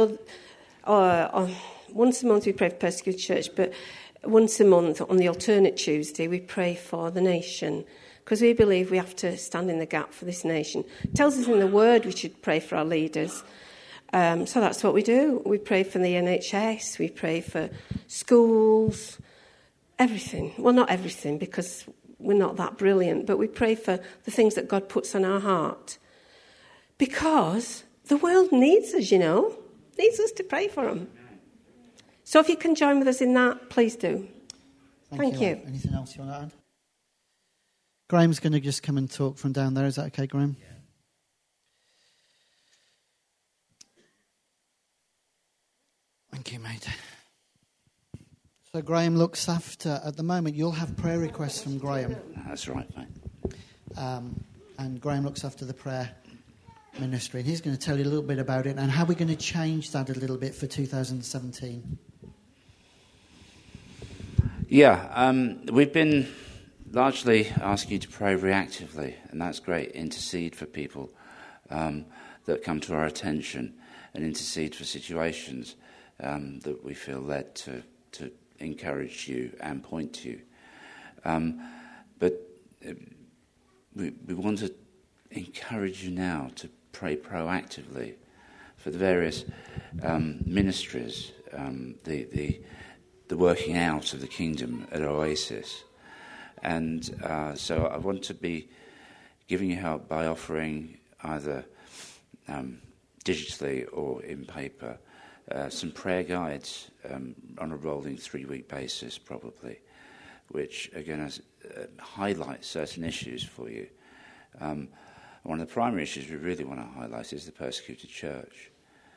Once a month we pray for persecuted church, but once a month on the alternate Tuesday we pray for the nation, because we believe we have to stand in the gap for this nation. It tells us in the Word we should pray for our leaders. So that's what we do. We pray for the NHS, we pray for schools, everything. Well, not everything, because we're not that brilliant, but we pray for the things that God puts on our heart. Because the world needs us, needs us to pray for them. So if you can join with us in that, please do. Thank you. Anything else you want to add? Graham's going to just come and talk from down there. Is that okay, Graham? Yeah. Thank you, mate. So Graham looks after, at the moment, you'll have prayer requests from Graham. That's right, mate. And Graham looks after the prayer ministry. And he's going to tell you a little bit about it and how we're going to change that a little bit for 2017. Yeah, we've been largely asking you to pray reactively, and that's great. Intercede for people that come to our attention, and intercede for situations that we feel led to encourage you and point to you. But we want to encourage you now to pray proactively for the various ministries, the working out of the kingdom at Oasis. And so I want to be giving you help by offering either digitally or in paper some prayer guides on a rolling 3-week basis probably, which are going to highlight certain issues for you. One of the primary issues we really want to highlight is the persecuted church,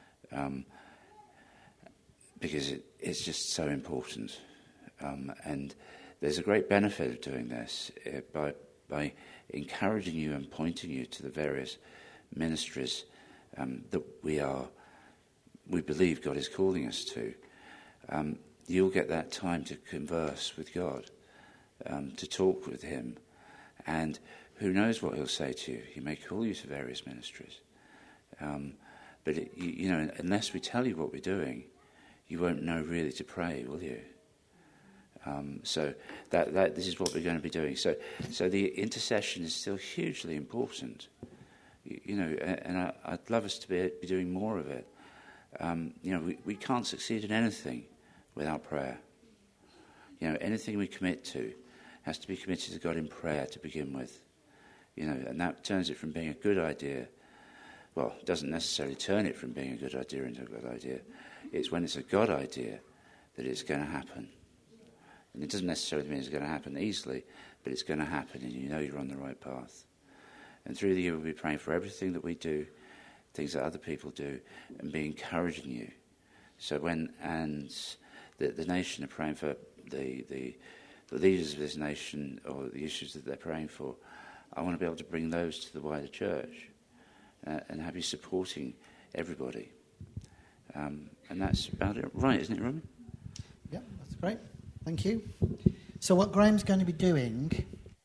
because it's just so important. And there's a great benefit of doing this by encouraging you and pointing you to the various ministries that we believe God is calling us to. You'll get that time to converse with God, to talk with him, and who knows what he'll say to you. He may call you to various ministries. But unless we tell you what we're doing, you won't know really to pray, will you? So that this is what we're going to be doing. So the intercession is still hugely important, and I'd love us to be doing more of it. We can't succeed in anything without prayer. Anything we commit to has to be committed to God in prayer to begin with. And that turns it from being a good idea. Well, it doesn't necessarily turn it from being a good idea into a good idea. It's when it's a God idea that it's going to happen. And it doesn't necessarily mean it's going to happen easily, but it's going to happen, and you know you're on the right path. And through the year we'll be praying for everything that we do, things that other people do, and be encouraging you. So the nation are praying for the leaders of this nation, or the issues that they're praying for, I want to be able to bring those to the wider church and have you supporting everybody. And that's about it. Right, isn't it, Roman? Yeah, that's great. Thank you. So what Graham's going to be doing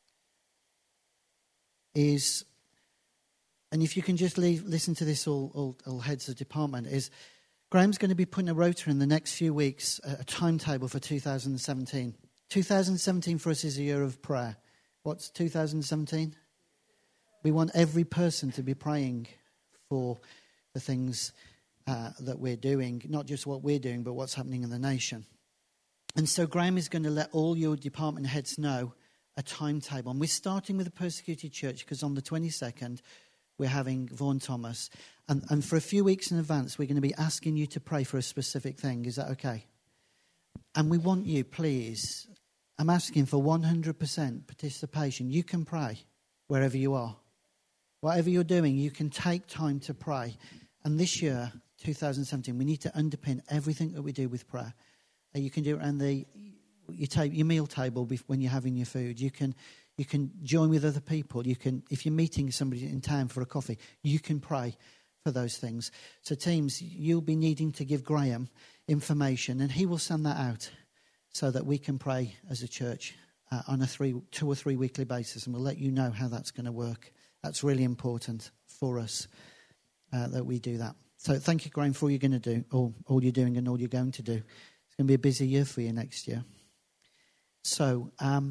is, and if you can just listen to this, all heads of department, is Graham's going to be putting a rota in the next few weeks, a timetable for 2017. 2017 for us is a year of prayer. What's 2017? We want every person to be praying for the things that we're doing, not just what we're doing, but what's happening in the nation. And so Graham is going to let all your department heads know a timetable. And we're starting with the persecuted church because on the 22nd, we're having Vaughan Thomas. And for a few weeks in advance, we're going to be asking you to pray for a specific thing. Is that okay? And we want you, please, I'm asking for 100% participation. You can pray wherever you are. Whatever you're doing, you can take time to pray. And this year, 2017, we need to underpin everything that we do with prayer. You can do it around your meal table when you're having your food. You can join with other people. You can, if you're meeting somebody in town for a coffee, you can pray for those things. So teams, you'll be needing to give Graham information, and he will send that out so that we can pray as a church on a 2 or 3 weekly basis, and we'll let you know how that's going to work. That's really important for us that we do that. So thank you, Graham, for all you're going to do, all you're doing and all you're going to do. It's going to be a busy year for you next year. So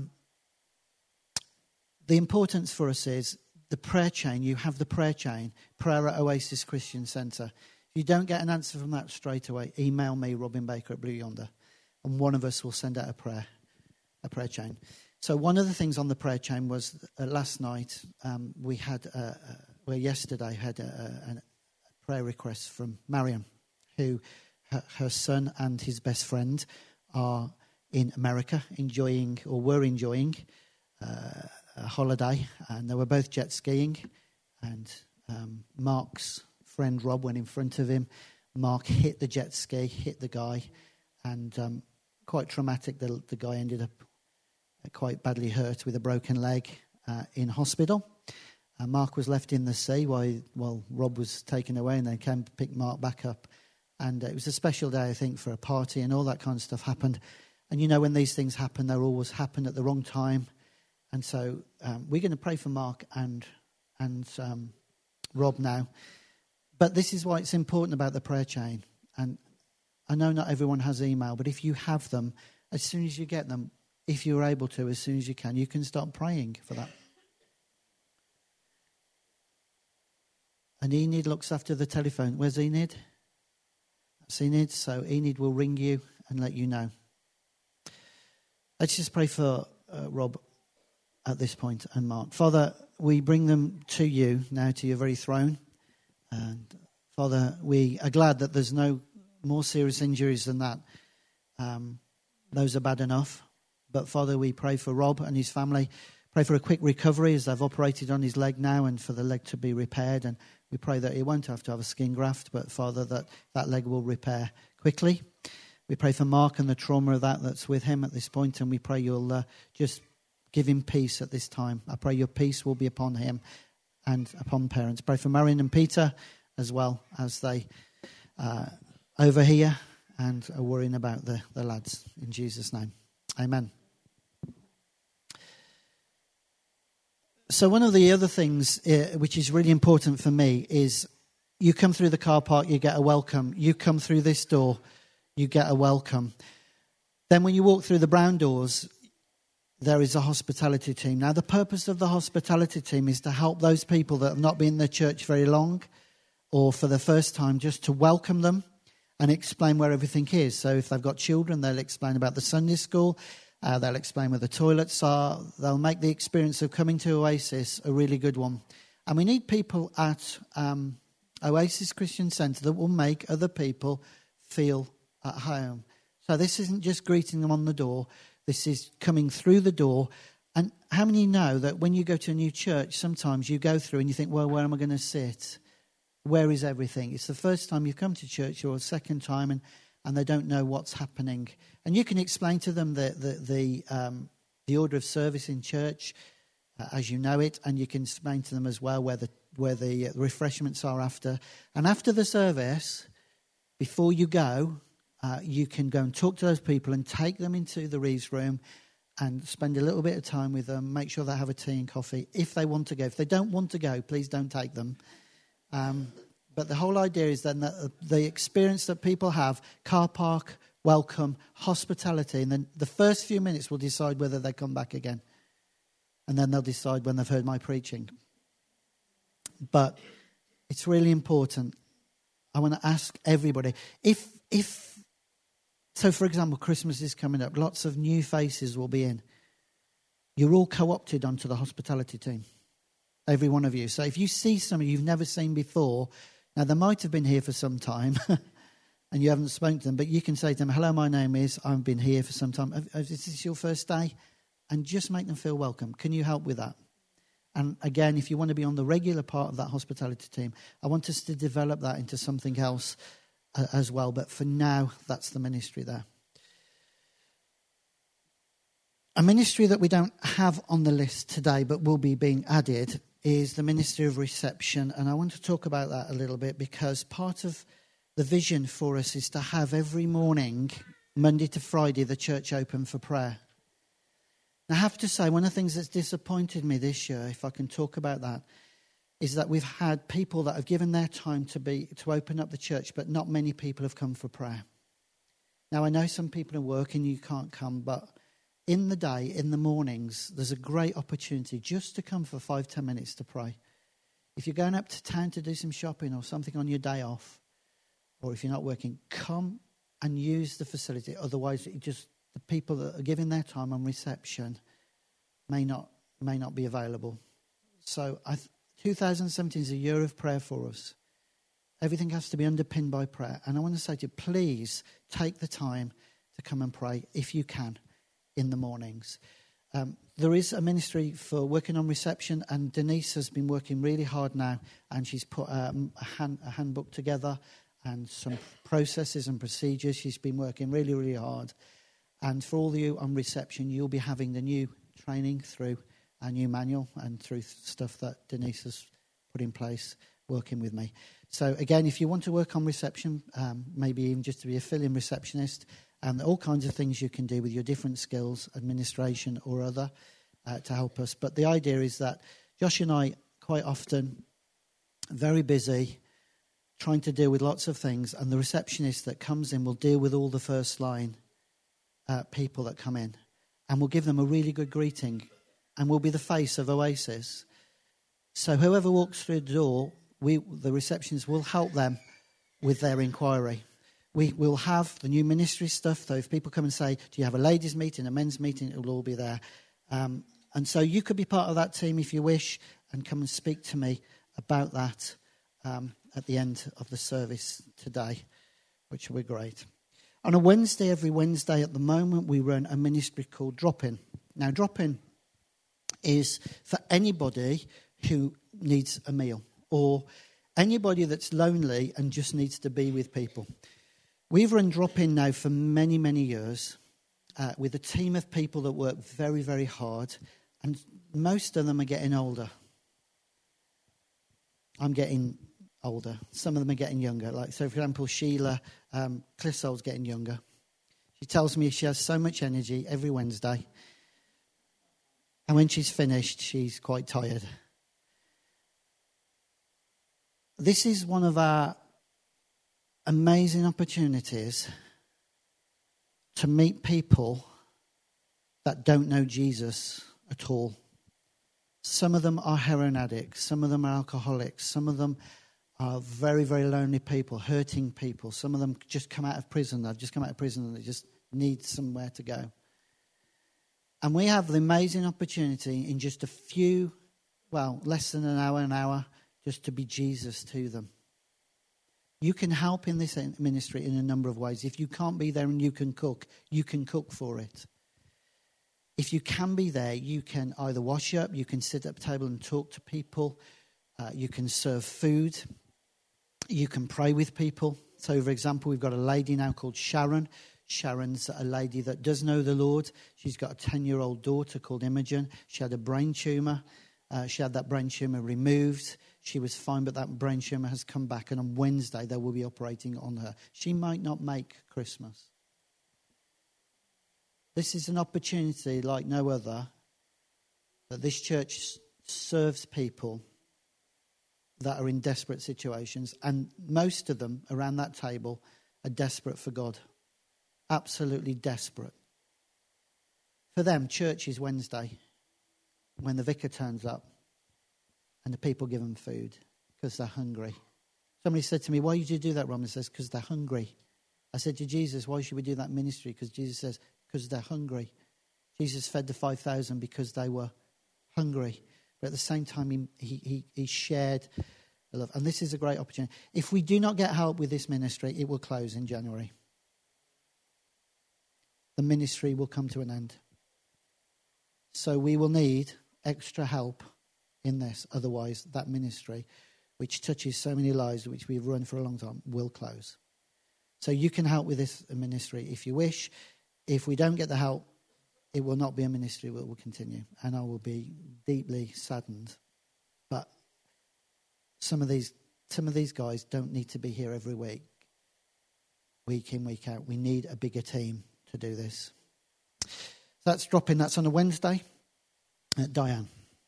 the importance for us is the prayer chain. You have the prayer chain, prayer at Oasis Christian Centre. If you don't get an answer from that straight away, email me, Robin Baker at Blue Yonder, and one of us will send out a prayer chain. So one of the things on the prayer chain was last night we had, yesterday had a prayer request from Mariam, who her son and his best friend are in America were enjoying a holiday, and they were both jet skiing, and Mark's friend Rob went in front of him. Mark hit the jet ski, hit the guy, and quite traumatic. The guy ended up quite badly hurt with a broken leg in hospital. Mark was left in the sea while Rob was taken away, and they came to pick Mark back up. And it was a special day, I think, for a party, and all that kind of stuff happened. And you know, when these things happen, they always happen at the wrong time. And so we're going to pray for Mark and Rob now. But this is why it's important about the prayer chain. And I know not everyone has email, but if you have them, as soon as you get them, if you're able to, as soon as you can start praying for that. And Enid looks after the telephone. Where's Enid? That's Enid. So Enid will ring you and let you know. Let's just pray for Rob at this point and Mark. Father, we bring them to you now, to your very throne. And Father, we are glad that there's no more serious injuries than that. Those are bad enough. But Father, we pray for Rob and his family. Pray for a quick recovery as they've operated on his leg now, and for the leg to be repaired. And we pray that he won't have to have a skin graft, but Father, that leg will repair quickly. We pray for Mark and the trauma of that's with him at this point, and we pray you'll just give him peace at this time. I pray your peace will be upon him and upon parents. Pray for Marion and Peter as well, as they over here and are worrying about the lads. In Jesus' name, amen. So one of the other things which is really important for me is you come through the car park, you get a welcome. You come through this door, you get a welcome. Then when you walk through the brown doors, there is a hospitality team. Now, the purpose of the hospitality team is to help those people that have not been in the church very long or for the first time, just to welcome them and explain where everything is. So if they've got children, they'll explain about the Sunday school. They'll explain where the toilets are. They'll make the experience of coming to Oasis a really good one. And we need people at Oasis Christian Centre that will make other people feel at home. So this isn't just greeting them on the door. This is coming through the door. And how many know that when you go to a new church, sometimes you go through and you think, well, where am I going to sit? Where is everything? It's the first time you've come to church or a second time, and they don't know what's happening. And you can explain to them the order of service in church as you know it, and you can explain to them as well where the refreshments are after. And after the service, before you go, you can go and talk to those people and take them into the Reeves room and spend a little bit of time with them, make sure they have a tea and coffee if they want to go. If they don't want to go, please don't take them. But the whole idea is then that the experience that people have, car park, welcome, hospitality, and then the first few minutes will decide whether they come back again. And then they'll decide when they've heard my preaching. But it's really important. I want to ask everybody, so for example, Christmas is coming up, lots of new faces will be in. You're all co-opted onto the hospitality team, every one of you. So if you see somebody you've never seen before, now they might have been here for some time, and you haven't spoken to them, but you can say to them, hello, my name is, I've been here for some time. Is this your first day? And just make them feel welcome. Can you help with that? And again, if you want to be on the regular part of that hospitality team, I want us to develop that into something else as well. But for now, that's the ministry there. A ministry that we don't have on the list today, but will be being added, is the ministry of reception. And I want to talk about that a little bit, because part of the vision for us is to have every morning, Monday to Friday, the church open for prayer. I have to say, one of the things that's disappointed me this year, if I can talk about that, is that we've had people that have given their time to open up the church, but not many people have come for prayer. Now, I know some people are working, you can't come, but in the day, in the mornings, there's a great opportunity just to come for 5-10 minutes to pray. If you're going up to town to do some shopping or something on your day off, or if you're not working, come and use the facility. Otherwise, the people that are giving their time on reception may not be available. So 2017 is a year of prayer for us. Everything has to be underpinned by prayer. And I want to say to you, please take the time to come and pray if you can in the mornings. There is a ministry for working on reception, and Denise has been working really hard now, and she's put a handbook together and some processes and procedures. She's been working really, really hard. And for all of you on reception, you'll be having the new training through our new manual and through stuff that Denise has put in place working with me. So again, if you want to work on reception, maybe even just to be a fill-in receptionist, and all kinds of things you can do with your different skills, administration or other, to help us. But the idea is that Josh and I quite often very busy trying to deal with lots of things, and the receptionist that comes in will deal with all the first line people that come in, and we'll give them a really good greeting, and we'll be the face of Oasis. So whoever walks through the door, the receptionist will help them with their inquiry. We will have the new ministry stuff, though. If people come and say, do you have a ladies' meeting, a men's meeting, it will all be there. And so you could be part of that team if you wish, and come and speak to me about that at the end of the service today, which will be great. On a Wednesday, every Wednesday at the moment, we run a ministry called Drop-In. Now, Drop-In is for anybody who needs a meal, or anybody that's lonely and just needs to be with people. We've run Drop-In now for many, many years with a team of people that work very, very hard, and most of them are getting older. I'm getting older. Some of them are getting younger. Like, so for example, Sheila Clissold's getting younger. She tells me she has so much energy every Wednesday, and when she's finished, she's quite tired. This is one of our amazing opportunities to meet people that don't know Jesus at all. Some of them are heroin addicts, some of them are alcoholics, some of them are very, very lonely people, hurting people. Some of them just come out of prison. They've just come out of prison and they just need somewhere to go. And we have the amazing opportunity in just a few, less than an hour, just to be Jesus to them. You can help in this ministry in a number of ways. If you can't be there and you can cook for it. If you can be there, you can either wash up, you can sit at a table and talk to people, you can serve food, you can pray with people. So, for example, we've got a lady now called Sharon. Sharon's a lady that does know the Lord. She's got a 10-year-old daughter called Imogen. She had a brain tumour. She had that brain tumour removed. She was fine, but that brain tumour has come back, and on Wednesday they will be operating on her. She might not make Christmas. This is an opportunity like no other, that this church serves people that are in desperate situations, and most of them around that table are desperate for God. Absolutely desperate. For them, church is Wednesday, when the vicar turns up and the people give them food because they're hungry. Somebody said to me, why did you do that, Ron? He says, because they're hungry. I said to Jesus, why should we do that ministry? Because Jesus says, because they're hungry. Jesus fed the 5,000 because they were hungry. But at the same time, he shared the love. And this is a great opportunity. If we do not get help with this ministry, it will close in January. The ministry will come to an end. So we will need extra help in this. Otherwise, that ministry, which touches so many lives, which we've run for a long time, will close. So you can help with this ministry if you wish. If we don't get the help, it will not be a ministry that will continue. And I will be deeply saddened. But some of these guys don't need to be here every week in, week out. We need a bigger team to do this. That's Drop-In. That's on a Wednesday. Diane.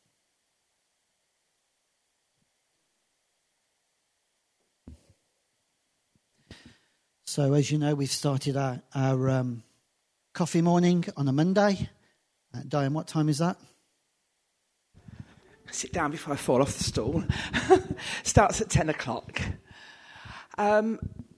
So as you know, we've started our coffee morning on a Monday. Diane, what time is that? Sit down before I fall off the stool. Starts at 10 o'clock.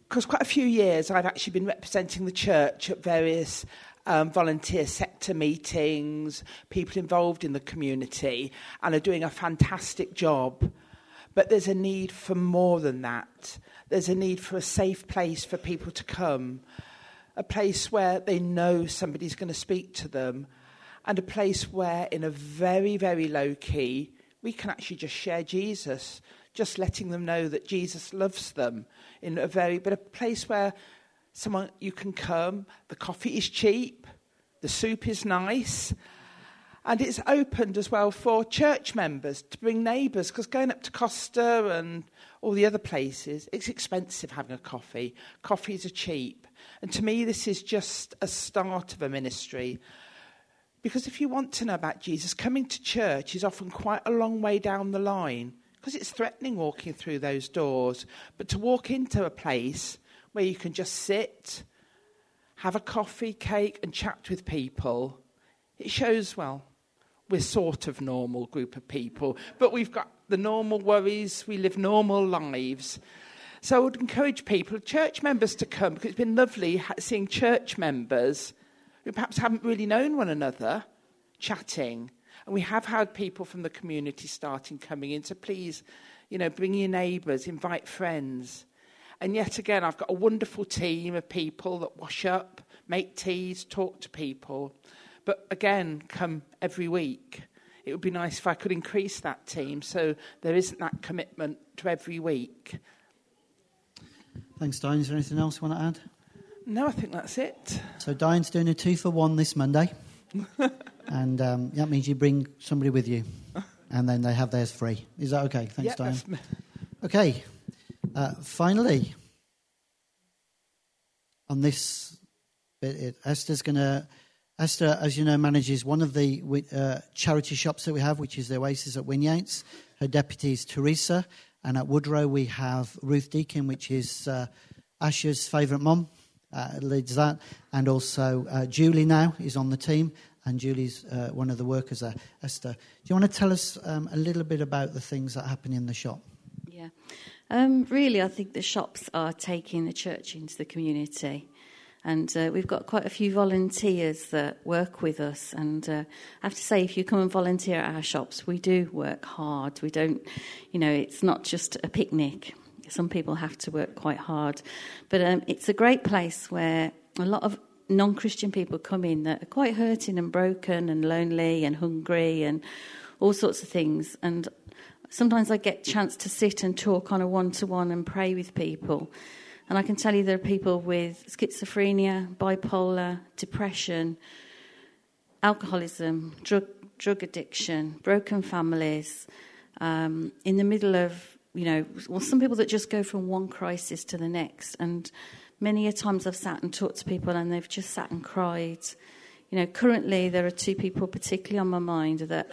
because quite a few years I've actually been representing the church at various volunteer sector meetings, people involved in the community, and are doing a fantastic job. But there's a need for more than that. There's a need for a safe place for people to come, a place where they know somebody's going to speak to them, and a place where, in a very, very low key, we can actually just share Jesus, just letting them know that Jesus loves them but a place where you can come, the coffee is cheap, the soup is nice, and it's opened as well for church members to bring neighbours, because going up to Costa and all the other places, it's expensive having a coffee. Coffees are cheap. And to me, this is just a start of a ministry. Because if you want to know about Jesus, coming to church is often quite a long way down the line, because it's threatening walking through those doors. But to walk into a place where you can just sit, have a coffee, cake, and chat with people, it shows, well, we're sort of normal group of people, but we've got the normal worries, we live normal lives. So I would encourage people, church members, to come, because it's been lovely seeing church members who perhaps haven't really known one another chatting. And we have had people from the community starting coming in, so please, bring your neighbours, invite friends. And yet again, I've got a wonderful team of people that wash up, make teas, talk to people. But again, come every week. It would be nice if I could increase that team so there isn't that commitment to every week. Thanks, Diane. Is there anything else you want to add? No, I think that's it. So Diane's doing a 2-for-1 this Monday. And that means you bring somebody with you. And then they have theirs free. Is that okay? Thanks, Diane. Okay. Finally, on this bit, Esther, as you know, manages one of the charity shops that we have, which is the Oasis at Winyates. Her deputy is Teresa. And at Woodrow, we have Ruth Deakin, which is Asher's favourite mum, leads that. And also Julie now is on the team. And Julie's one of the workers there. Esther, do you want to tell us a little bit about the things that happen in the shop? Yeah. Really, I think the shops are taking the church into the community. And we've got quite a few volunteers that work with us. And I have to say, if you come and volunteer at our shops, we do work hard. We don't, it's not just a picnic. Some people have to work quite hard. But it's a great place where a lot of non-Christian people come in that are quite hurting and broken and lonely and hungry and all sorts of things. And sometimes I get a chance to sit and talk on a one-to-one and pray with people. And I can tell you there are people with schizophrenia, bipolar, depression, alcoholism, drug addiction, broken families, in the middle of, some people that just go from one crisis to the next. And many a times I've sat and talked to people and they've just sat and cried. Currently there are 2 people particularly on my mind that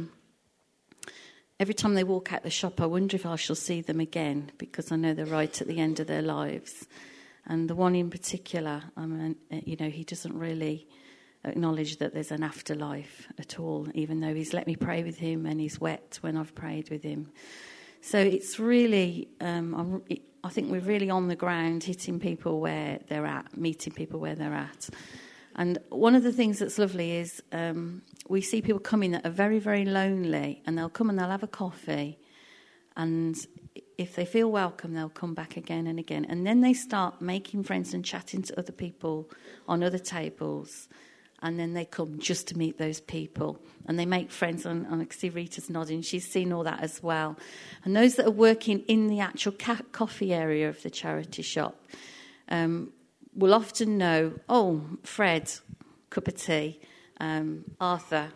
every time they walk out the shop, I wonder if I shall see them again, because I know they're right at the end of their lives. And the one in particular, he doesn't really acknowledge that there's an afterlife at all, even though he's let me pray with him and he's wept when I've prayed with him. So it's really, I think we're really on the ground, hitting people where they're at, meeting people where they're at. And one of the things that's lovely is we see people coming that are very, very lonely, and they'll come and they'll have a coffee, and if they feel welcome, they'll come back again and again. And then they start making friends and chatting to other people on other tables, and then they come just to meet those people. And they make friends, and I see Rita's nodding, she's seen all that as well. And those that are working in the actual coffee area of the charity shop will often know, Fred, cup of tea, Arthur,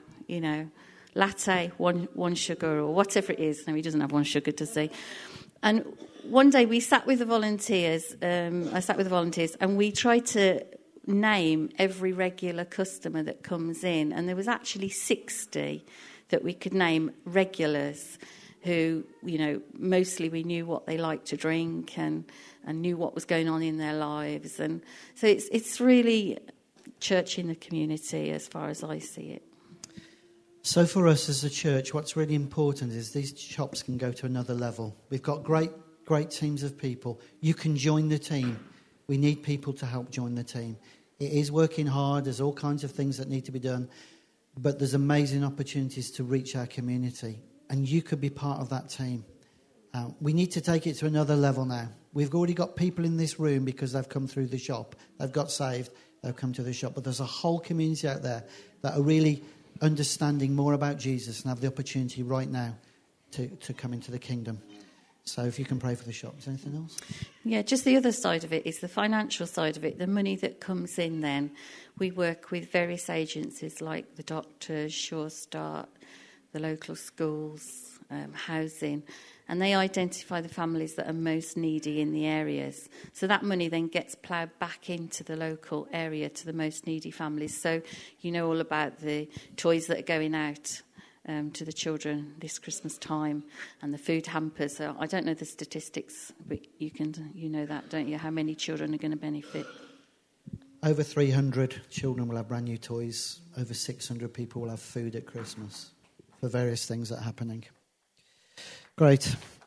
latte, one sugar, or whatever it is. No, he doesn't have one sugar, does he? And one day we sat with the volunteers, I sat with the volunteers, and we tried to name every regular customer that comes in. And there was actually 60 that we could name regulars who, mostly we knew what they liked to drink and knew what was going on in their lives. And so it's really church in the community as far as I see it. So for us as a church, what's really important is these shops can go to another level. We've got great teams of people. You can join the team. We need people to help join the team. It is working hard. There's all kinds of things that need to be done. But there's amazing opportunities to reach our community. And you could be part of that team. We need to take it to another level now. We've already got people in this room because they've come through the shop. They've got saved. They've come to the shop. But there's a whole community out there that are really understanding more about Jesus and have the opportunity right now to come into the kingdom. So if you can pray for the shop. Is there anything else? Yeah, just the other side of it is the financial side of it, the money that comes in then. We work with various agencies like the doctors, Sure Start, the local schools, housing, and they identify the families that are most needy in the areas. So that money then gets ploughed back into the local area to the most needy families. So you know all about the toys that are going out to the children this Christmas time, and the food hampers. So I don't know the statistics, but you know that, don't you? How many children are going to benefit? Over 300 children will have brand new toys. Over 600 people will have food at Christmas for various things that are happening. Great.